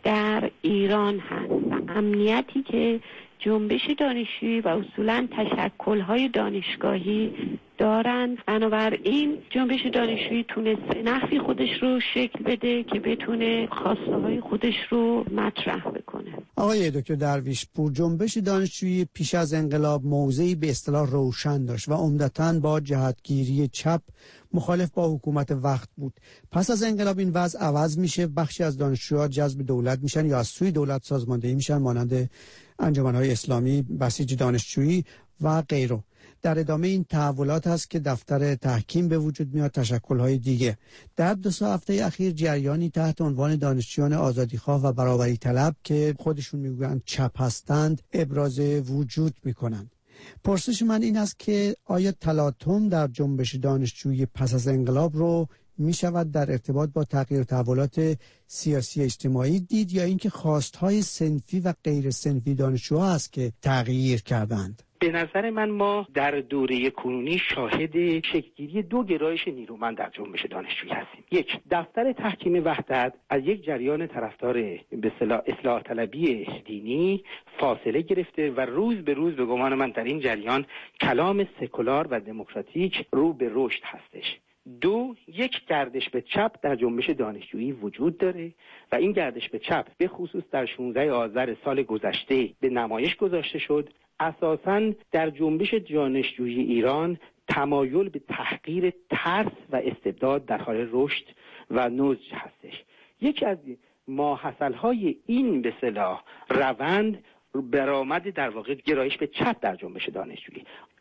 F: در ایران هست و امنیتی که جنبش دانشجویی و اصولاً تشکل‌های دانشگاهی دارند. بنابراین جنبش دانشجویی تونسته نحوی خودش رو شکل بده که بتونه خواسته‌های خودش رو مطرح بکنه.
U: آقای دکتر درویش پور، جنبش دانشجویی پیش از انقلاب موضعی به اصطلاح روشن داشت و عمدتاً با جهتگیری چپ مخالف با حکومت وقت بود. پس از انقلاب این وضع عوض میشه، بخشی از دانشجوها جذب دولت میشن یا از سوی دولت سازماندهی میشن، مانند انجمن‌های اسلامی، بسیج دانشجویی و غیره. در ادامه این تحولات هست که دفتر تحکیم به وجود میاد، تشکل‌های دیگه. در دو سه هفته اخیر جریانی تحت عنوان دانشجویان آزادیخواه و برابری طلب که خودشون میگویند چپ هستند ابراز وجود میکنند. پرسش من این است که آیا تلاطم در جنبش دانشجویی پس از انقلاب رو می شود در ارتباط با تغییر تحولات سیاسی اجتماعی دید، یا اینکه خواستهای صنفی و غیر صنفی دانشجوها است که تغییر کردند؟
G: به نظر من ما در دوره کنونی شاهد شکل‌گیری دو گرایش نیرومند در جنبش دانشجویی هستیم. یک، دفتر تحکیم وحدت از یک جریان طرفدار به اصطلاح اصلاح طلبی دینی فاصله گرفته و روز به روز به گمان من در این جریان کلام سکولار و دموکراتیک رو به رشد هستش. دو، یک گردش به چپ در جنبش دانشجویی وجود داره و این گردش به چپ به خصوص در شانزده آذر سال گذشته به نمایش گذاشته شد. اساساً در جنبش دانشجویی ایران تمایل به تحقیر ترس و استبداد در حال رشد و نضج هستش. یکی از ماحصل‌های این به اصطلاح روند برآمد در واقع گرایش به چپ در جنبش دانشجویی.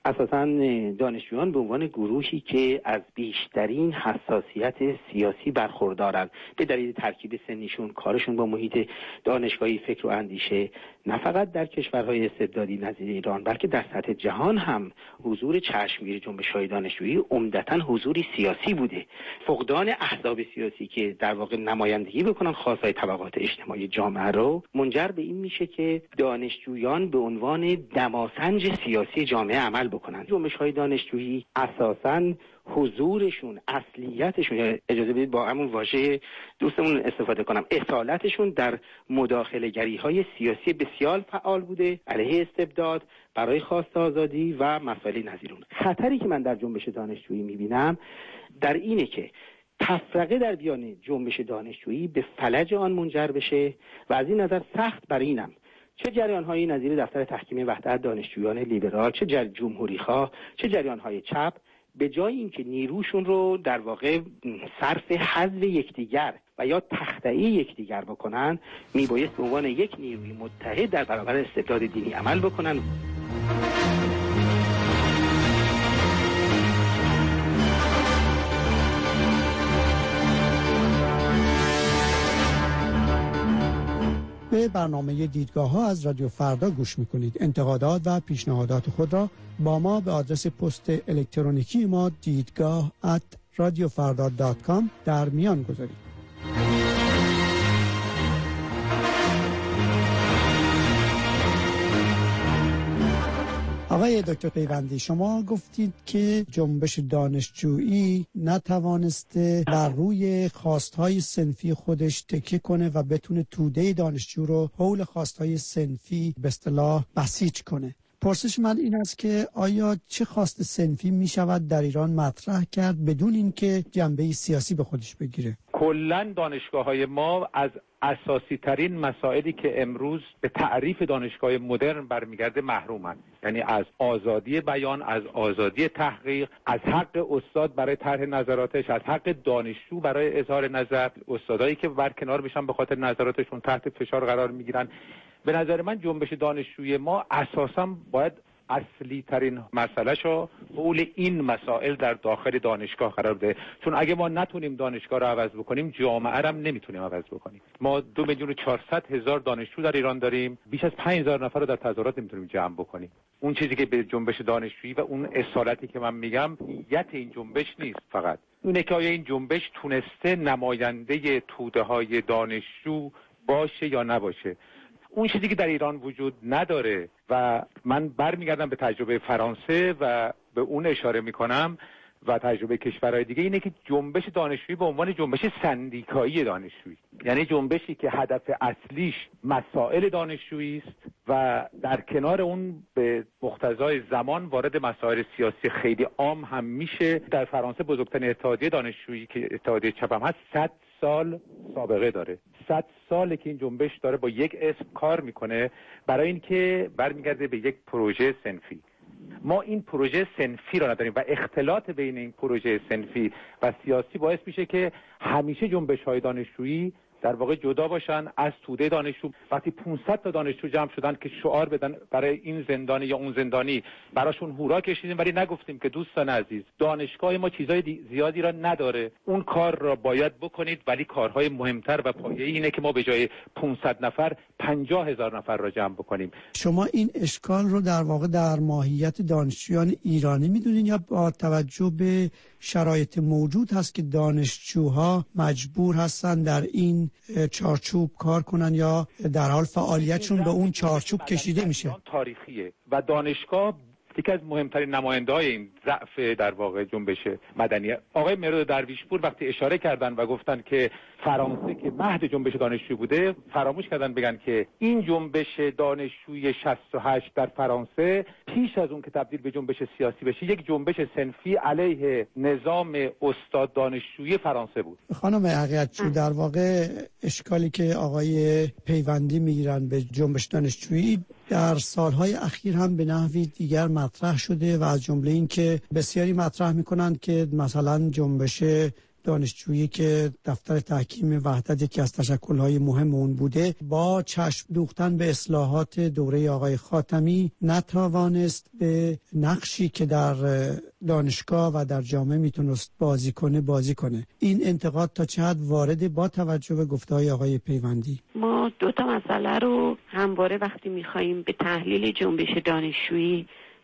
G: اساساً دانشجویان به عنوان گروهی که از بیشترین حساسیت سیاسی برخوردارند به دلیل ترکیب سنیشون، کارشون با محیط دانشگاهی، فکر و اندیشه، نه فقط در کشورهای استبدادی نظیر ایران بلکه در سطح جهان هم حضور چشمگیر جنبش‌های دانشجویی عمدتاً حضوری سیاسی بوده. فقدان احزاب سیاسی که در واقع نمایندگی بکنن خواستهای طبقات اجتماعی جامعه رو منجر به این میشه که دانشجویان به عنوان دماسنج سیاسی جامعه عمل بکنن. جنبش‌های دانشجویی اساساً حضورشون، اصلیتشون، اجازه بدید با همون واژه دوستمون استفاده کنم، اصالتشون در مداخله‌گری‌های سیاسی بسیار فعال بوده علیه استبداد، برای خواست آزادی و مسائل نظیر اون. خطری که من در جنبش دانشجویی می‌بینم در اینه که تفرقه در بیان جنبش دانشجویی به فلج آن منجر بشه و از این نظر سخت بر اینم چه جریان‌های نظیر دفتر تحکیم وحدت دانشجویان لیبرال، چه جر... جمهوری‌خواه، چه جریان‌های چپ، به جای اینکه نیروشون رو در واقع صرف حذف یکدیگر و یا تخطئه یکدیگر بکنن، میبایست به عنوان یک نیروی متحد در برابر استبداد دینی عمل بکنن.
U: به برنامه دیدگاه ها از رادیو فردا گوش میکنید. انتقادات و پیشنهادات خود را با ما به آدرس پست الکترونیکی ما دیدگاه ات رادیو فردا دات کام در میان گذارید. آقای دکتر پیوندی، شما گفتید که جنبش دانشجویی نتوانسته بر روی خواستهای صنفی خودش تکیه کنه و بتونه توده دانشجو رو حول خواستهای صنفی به اصطلاح بسیج کنه. پرسش من این است که آیا چه خواست صنفی می شود در ایران مطرح کرد بدون اینکه جنبه سیاسی به خودش بگیره؟
V: کلاً دانشگاه‌های ما از اساسی ترین مسائلی که امروز به تعریف دانشگاه مدرن برمیگرده محرومند. یعنی از آزادی بیان، از آزادی تحقیق، از حق استاد برای طرح نظراتش، از حق دانشجو برای اظهار نظر. استادایی که برکنار میشن به خاطر نظراتشون تحت فشار قرار میگیرن. به نظر من جنبش دانشجویی ما اساساً باید اصلی ترین مسئله‌ش رو حول این مسائل در داخل دانشگاه قرار بده، چون اگه ما نتونیم دانشگاه رو عوض بکنیم جامعه رو هم نمیتونیم عوض بکنیم. ما دو میلیون و چهارصد هزار دانشجو در ایران داریم، بیش از پنج هزار نفر رو در تظاهرات نمیتونیم جمع بکنیم. اون چیزی که به جنبش دانشجویی و اون اصالتی که من میگم نیت این جنبش نیست، فقط اینه که آیا این جنبش تونسته نماینده توده‌های دانشجو باشه یا نباشه. اون چیزی که در ایران وجود نداره و من برمیگردم به تجربه فرانسه و به اون اشاره میکنم و تجربه کشورهای دیگه، اینه که جنبش دانشجویی به عنوان جنبش سندیکایی دانشجویی، یعنی جنبشی که هدف اصلیش مسائل دانشجویی است و در کنار اون به مقتضای زمان وارد مسائل سیاسی خیلی عام هم میشه. در فرانسه بزرگترین اتحادیه دانشجویی که اتحادیه چپ هم هست صد سال سابقه داره. صد ساله که این جنبش داره با یک اسم کار میکنه برای اینکه برمیگرده به یک پروژه صنفی. ما این پروژه صنفی رو نداریم و اختلاط بین این پروژه صنفی و سیاسی باعث میشه که همیشه جنبش‌های دانشجویی در واقع جدا باشن از توده دانشجو. وقتی پانصد تا دانشجو جمع شدن که شعار بدن برای این زندانی یا اون زندانی، براشون هورا کشیدیم ولی نگفتیم که دوستان عزیز دانشگاه ما چیزای زیادی را نداره، اون کار را باید بکنید، ولی کارهای مهمتر و پایه‌ای اینه که ما به جای پانصد نفر پنجاه هزار نفر را جمع بکنیم.
U: شما این اشکال رو در واقع در ماهیت دانشجویان ایرانی میدونین یا با توجه به شرایط موجود هست که دانشجوها مجبور هستن در این چارچوب کار کنن یا در حال فعالیتشون به اون چارچوب کشیده میشه؟
V: تاریخیه و دانشگاه یکی از مهمترین نماینده‌های این ضعف در واقع جنبش مدنی. آقای مرداد درویشپور وقتی اشاره کردن و گفتن که فرانسه که مهد جنبش دانشجویی بوده، فراموش کردن بگن که این جنبش دانشجویی شصت و هشت در فرانسه پیش از اون که تبدیل به جنبش سیاسی بشه یک جنبش صنفی علیه نظام استاد دانشجویی فرانسه بود.
U: خانم حقیقت‌جو، در واقع اشکالی که آقای پیوندی میگیرن به جنبش دانشجویی در سالهای اخیر هم به نحوی دیگر مطرح شده و از جمله این که بسیاری مطرح میکنند که مثلا جنبش دانشجویی که دفتر تحکیم وحدت یکی از تشکل‌های مهم اون بوده، با چشم دوختن به اصلاحات دوره آقای خاتمی نتوانست به نقشی که در دانشگاه و در جامعه میتونست بازی کنه بازی کنه. این انتقاد تا چه حد وارد با توجه به گفته‌های آقای پیوندی؟
F: ما دو تا مسئله رو همواره وقتی می‌خوایم به تحلیل جنبش دانشجویی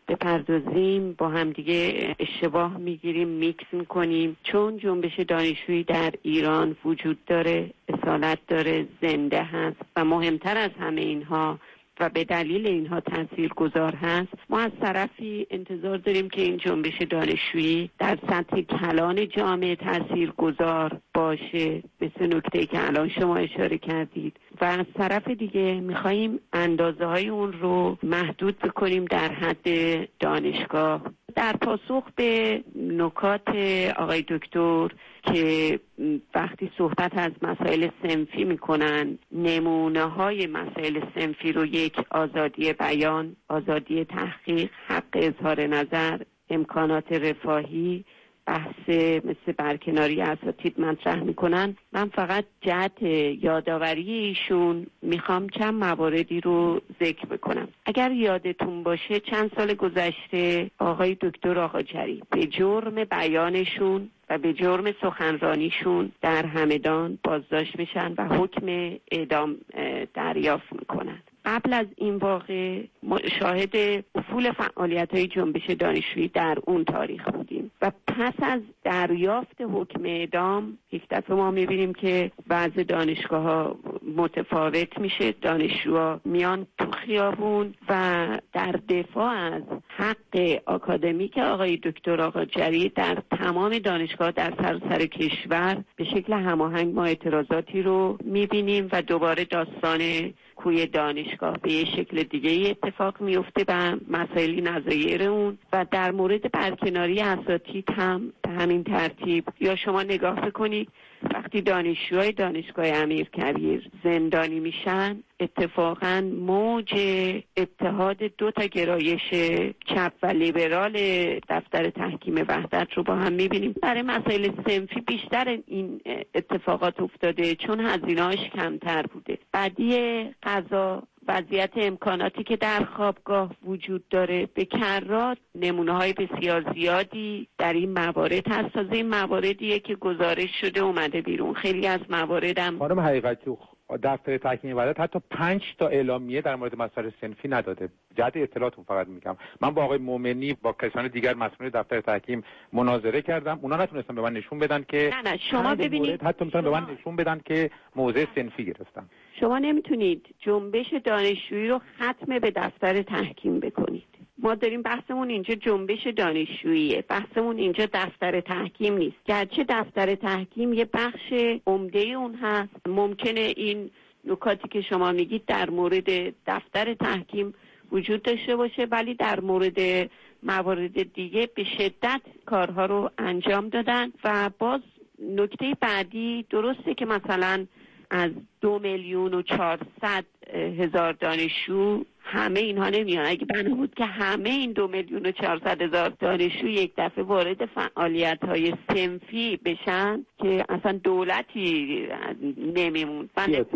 F: بپردازیم با همدیگه اشتباه میگیریم، میکس میکنیم. چون جنبش دانشجویی در ایران وجود داره، اصالت داره، زنده هست و مهمتر از همه اینها و به دلیل اینها تاثیرگذار هست، ما از طرفی انتظار داریم که این جنبش دانشجویی در سطح کلان جامعه تاثیرگذار باشه، مثل نکته‌ای که الان شما اشاره کردید، و از طرف دیگه میخواییم اندازه های اون رو محدود بکنیم در حد دانشگاه. در پاسخ به نکات آقای دکتر که وقتی صحبت از مسائل صنفی میکنن، نمونه های مسائل صنفی رو یک آزادی بیان، آزادی تحقیق، حق اظهار نظر، امکانات رفاهی، بحث مثل برکناری اساتید مطرح میکنن، من فقط جهت یادآوری ایشون میخوام چند مواردی رو ذکر بکنم. اگر یادتون باشه چند سال گذشته آقای دکتر آقاجری به جرم بیانشون و به جرم سخنرانیشون در همدان بازداشت میشن و حکم اعدام دریافت میکنن. قبل از این واقعه شاهد افول فعالیت‌های جنبش دانشجویی در اون تاریخ بودیم و پس از دریافت حکم اعدام یک دفعه ما می‌بینیم که وضع دانشگاه‌ها متفاوت میشه. دانشجوها میان تو خیابون و در دفاع از حق آکادمیک آقای دکتر آقاجری در تمام دانشگاه در سراسر کشور به شکل هماهنگ ما اعتراضاتی رو می‌بینیم و دوباره داستان کوی دانشگاه به یه شکل دیگه ای اتفاق میفته و مسائلی نظایر اون و در مورد برکناری اساتید هم به همین ترتیب. یا شما نگاه بکنید وقتی دانشجوهای دانشگاه امیرکبیر زندانی میشن، اتفاقا موج اتحاد دو تا گرایش چپ و لیبرال دفتر تحکیم وحدت رو با هم میبینیم. برای مسائل صنفی بیشتر این اتفاقات افتاده چون هزینه‌اش کمتر بوده. بعدی قضا وضعیت امکاناتی که در خوابگاه وجود داره به کرات نمونه‌های بسیار زیادی در این موارد هست. تازه این مواردیه که گزارش شده اومده بیرون. خیلی از مواردم
V: خانم حقیقتی دفتر تحکیم وحدت حتی پنج تا اعلامیه در مورد مسائل صنفی نداده. جهت اطلاعاتون فقط میگم، من با آقای مومنی با کسان دیگر مسئولین دفتر تحکیم مناظره کردم، اونا نتونستن به من نشون بدن که
F: نه نه شما ببینید،
V: حتی میتونن به من نشون بدن که موضع صنفی گرفتن.
F: شما نمیتونید جنبش دانشجویی رو ختم به دفتر تحکیم بکنید. ما داریم بحثمون اینجا جنبش دانشجوییه، بحثمون اینجا دفتر تحکیم نیست. گرچه دفتر تحکیم یه بخش عمده اون هست، ممکنه این نکاتی که شما میگید در مورد دفتر تحکیم وجود داشته باشه، ولی در مورد موارد دیگه به شدت کارها رو انجام دادن. و باز نکته بعدی درسته که مثلا از دو میلیون و چهارصد هزار دانشجو همه اینها نمیان. اگه بنا بود که همه این دو میلیون و چهارصد هزار دانشجو یک دفعه وارد فعالیت‌های صنفی بشن که اصلا دولتی نمیمون.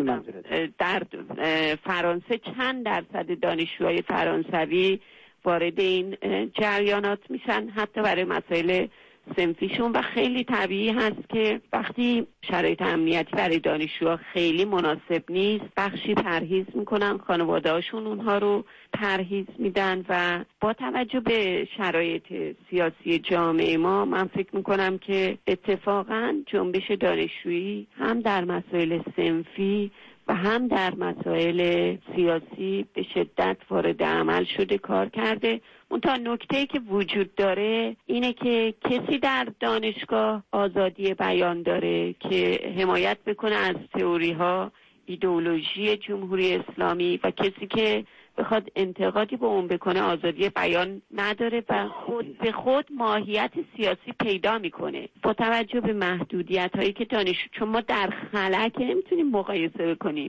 F: در فرانسه چند درصد دانشجوهای فرانسوی وارد این جریانات میشن حتی برای مسائل صنفیشون و خیلی طبیعی هست که وقتی شرایط امنیتی برای دانشجوها خیلی مناسب نیست بخشی پرهیز میکنن، خانواده هاشون اونها رو پرهیز میدن و با توجه به شرایط سیاسی جامعه ما من فکر میکنم که اتفاقا جنبش دانشجویی هم در مسائل صنفی و هم در مسائل سیاسی به شدت وارد عمل شده، کار کرده. اون تا نکته‌ای که وجود داره اینه که کسی در دانشگاه آزادی بیان داره که حمایت بکنه از تئوری‌ها ایدئولوژی جمهوری اسلامی و کسی که بخواد انتقادی به اون بکنه آزادی بیان نداره و خود به خود ماهیت سیاسی پیدا میکنه با توجه به محدودیت هایی که دانشجو، چون ما در خلا که نمیتونیم مقایسه بکنیم.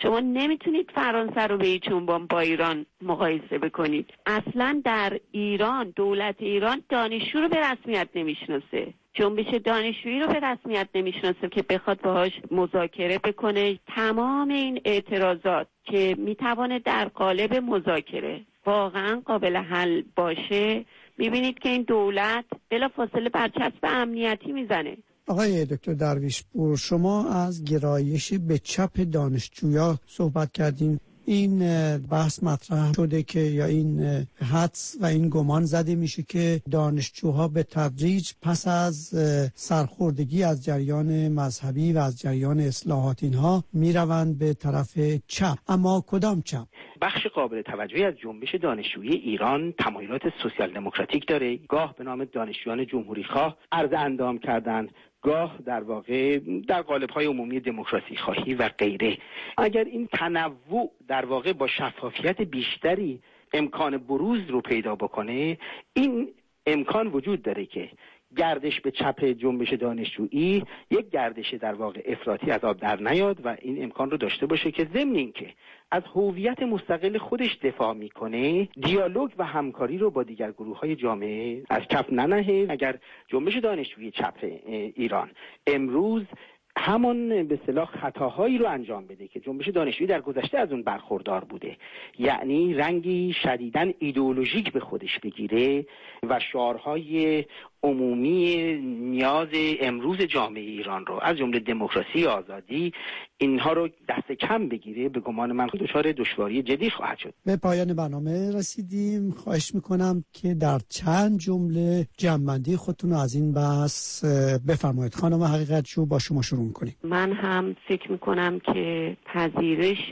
F: شما نمیتونید فرانسه رو به هیچ عنوان با ایران مقایسه بکنید. اصلا در ایران دولت ایران دانشجو رو به رسمیت نمیشناسه، جنبش دانشجویی رو به رسمیت نمیشناسه که بخواد باهاش مذاکره بکنه. تمام این اعتراضات که میتوانه در قالب مذاکره واقعا قابل حل باشه، میبینید که این دولت بلافاصله برچسب امنیتی میزنه.
U: آقای دکتر درویش پور، شما از گرایش به چپ دانشجویا صحبت کردین. این بحث مطرح شده که یا این حدس و این گمان زده میشه که دانشجوها به تدریج پس از سرخوردگی از جریان مذهبی و از جریان اصلاحات اینها میروند به طرف چپ. اما کدام چپ؟
G: بخش قابل توجهی از جنبش دانشجویی ایران تمایلات سوسیال دموکراتیک داره، گاه به نام دانشجویان جمهوری خواه عرض اندام کردن، گاه در واقع در قالب‌های عمومی دموکراسی خواهی و غیره. اگر این تنوع در واقع با شفافیت بیشتری امکان بروز رو پیدا بکنه، این امکان وجود داره که گردش به چپ جنبش دانشجویی یک گردش در واقع افراطی از آب در نیاد و این امکان رو داشته باشه که ضمن اینکه از هویت مستقل خودش دفاع میکنه، دیالوگ و همکاری رو با دیگر گروه‌های جامعه از کف ننهه. اگر جنبش دانشجویی چپ ایران امروز همان به اصطلاح خطاهایی رو انجام بده که جنبش دانشجویی در گذشته از اون برخوردار بوده، یعنی رنگی شدیداً ایدئولوژیک به خودش بگیره و شعارهای عمومی نیاز امروز جامعه ایران رو از جمله دموکراسی، آزادی، اینها رو دست کم بگیره، به گمان من دچار دشواری جدی خواهد شد.
U: به پایان برنامه رسیدیم. خواهش میکنم که در چند جمله جمع‌بندی خودتون از این بحث بفرمایید. خانم حقیقت‌جو، با شما شروع میکنیم.
F: من هم فکر میکنم که پذیرش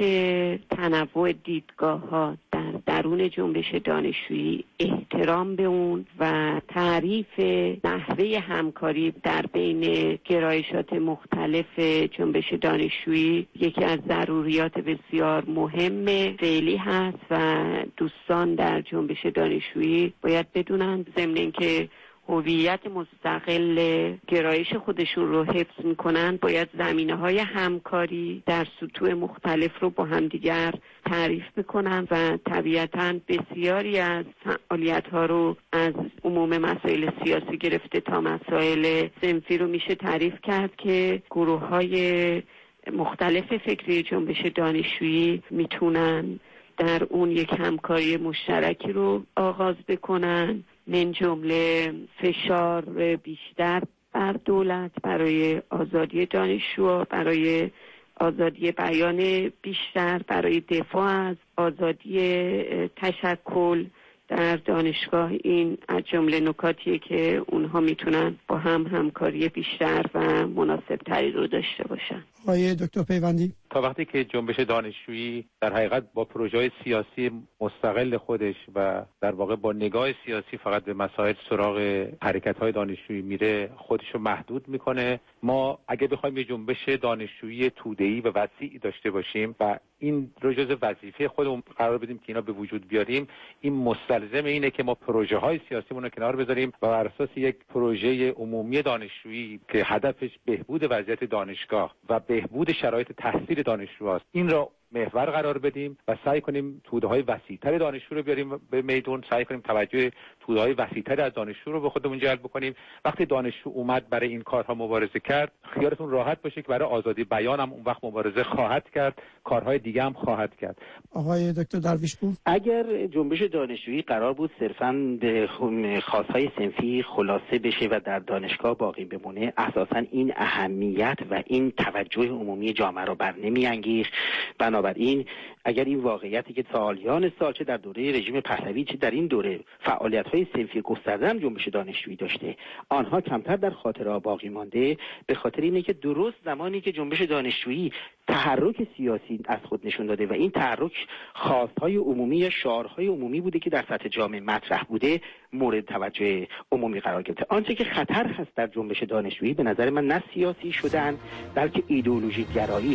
F: تنوع دیدگاه‌ها در درون جنبش دانشجویی، احترام به اون و تعریف نحوه همکاری در بین گرایشات مختلف جنبش دانشجویی یکی از ضروریات بسیار مهم فعلی هست و دوستان در جنبش دانشجویی باید بدونن ضمن اینکه هویت مستقل گرایش خودشون رو حفظ میکنن، باید زمینه‌های همکاری در سطوح مختلف رو با همدیگر تعریف بکنن و طبیعتاً بسیاری از فعالیت‌ها رو از عموم مسائل سیاسی گرفته تا مسائل صنفی رو میشه تعریف کرد که گروه‌های مختلف فکری جنبش دانشجویی میتونن در اون یک همکاری مشترکی رو آغاز بکنن، من جمله فشار بیشتر بر دولت برای آزادی دانشجو، برای آزادی بیان بیشتر، برای دفاع از آزادی تشکل در دانشگاه. این از جمله نکاتیه که اونها میتونن با هم همکاری بیشتر و مناسب تری رو داشته باشن.
U: آقای دکتر پیوندی،
V: تا وقتی که جنبش دانشجویی در حقیقت با پروژه‌های سیاسی مستقل خودش و در واقع با نگاه سیاسی فقط به مسائل سراغ حرکت‌های دانشجویی میره، خودش رو محدود میکنه. ما اگه بخوایم یه جنبش دانشجویی توده‌ای و وسیع داشته باشیم و این رو جزء وظیفه خودمون قرار بدیم که اینا به وجود بیاریم، این مستلزم اینه که ما پروژه‌های سیاسیمون رو کنار بذاریم و بر اساس یک پروژه عمومی دانشجویی که هدفش بهبود وضعیت دانشگاه و بهبود شرایط تحصیل دانشجوهاست، این را محور قرار بدیم و سعی کنیم توده‌های وسیع‌تر دانشجو رو بیاریم به میدون، سعی کنیم توجه توده‌های وسیع‌تر از دانشجو رو به خودمون جلب بکنیم. وقتی دانشجو اومد برای این کارها مبارزه کرد، خیالتون راحت باشه که برای آزادی بیان هم اون وقت مبارزه خواهد کرد، کارهای دیگه هم خواهد کرد.
U: آقای دکتر درویش پور،
G: اگر جنبش دانشجویی قرار بود صرفاً به خاص‌های صنفی خلاصه بشه و در دانشگاه باقی بمونه، اساساً این اهمیت و این توجه عمومی جامعه رو بر نمی‌انگیخت. بنابراین اگر این واقعیتی که سالیان سال چه در دوره رژیم پهلوی چه در این دوره فعالیت‌های صنفی گسترده هم جنبش دانشجویی داشته، آنها کمتر در خاطره باقی مانده، به خاطر اینه که درست زمانی که جنبش دانشجویی تحرک سیاسی از خود نشون داده و این تحرک خواست‌های عمومی یا شعارهای عمومی بوده که در سطح جامعه مطرح بوده، مورد توجه عمومی قرار گرفته. آنچه که خطر هست در جنبش دانشجویی به نظر من نه سیاسی شدن بلکه ایدئولوژی گرایی.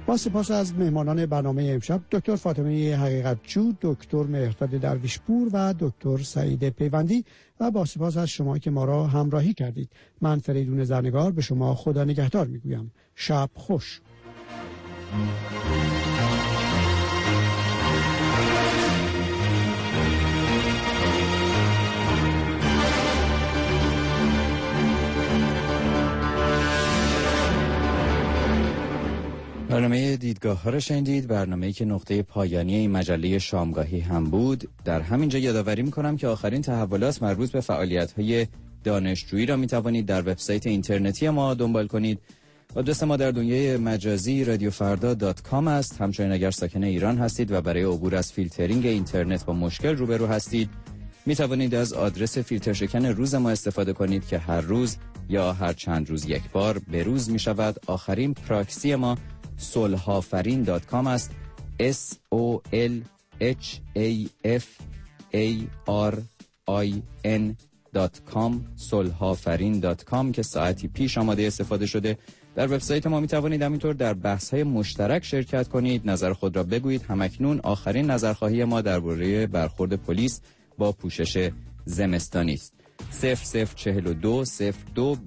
U: با سپاس از مهمانان برنامه امشب دکتر فاطمه حقیقتجو، دکتر مهرداد درویشپور و دکتر سعید پیوندی و با سپاس از شما که ما را همراهی کردید. من فریدون زرنگار به شما خدا نگهدار میگویم. شب خوش.
C: برنامه دیدگاه ها را شنیدید، برنامه‌ای که نقطه پایانی این مجله شامگاهی هم بود. در همینجا یادآوری می‌کنم که آخرین تحولات مربوط به فعالیت‌های دانشجویی را می‌توانید در وبسایت اینترنتی ما دنبال کنید. آدرس ما در دنیای مجازی رادیو فردا دات کام است. همچنین اگر ساکن ایران هستید و برای عبور از فیلترینگ اینترنت با مشکل روبرو هستید، می‌توانید از آدرس فیلتر شکن روز ما استفاده کنید که هر روز یا هر چند روز یک بار به روز می‌شود. آخرین پراکسی ما صلحافرین دات کام است. S O L H A F A R I N دات کام صلحافرین دات کام که ساعتی پیش آماده استفاده شده. در وبسایت ما می توانید همینطور در بحث‌های مشترک شرکت کنید، نظر خود را بگویید. همکنون آخرین نظرخواهی ما درباره برخورد پلیس با پوشش زمستانی است. صفر صفر چهل و دو صفر دو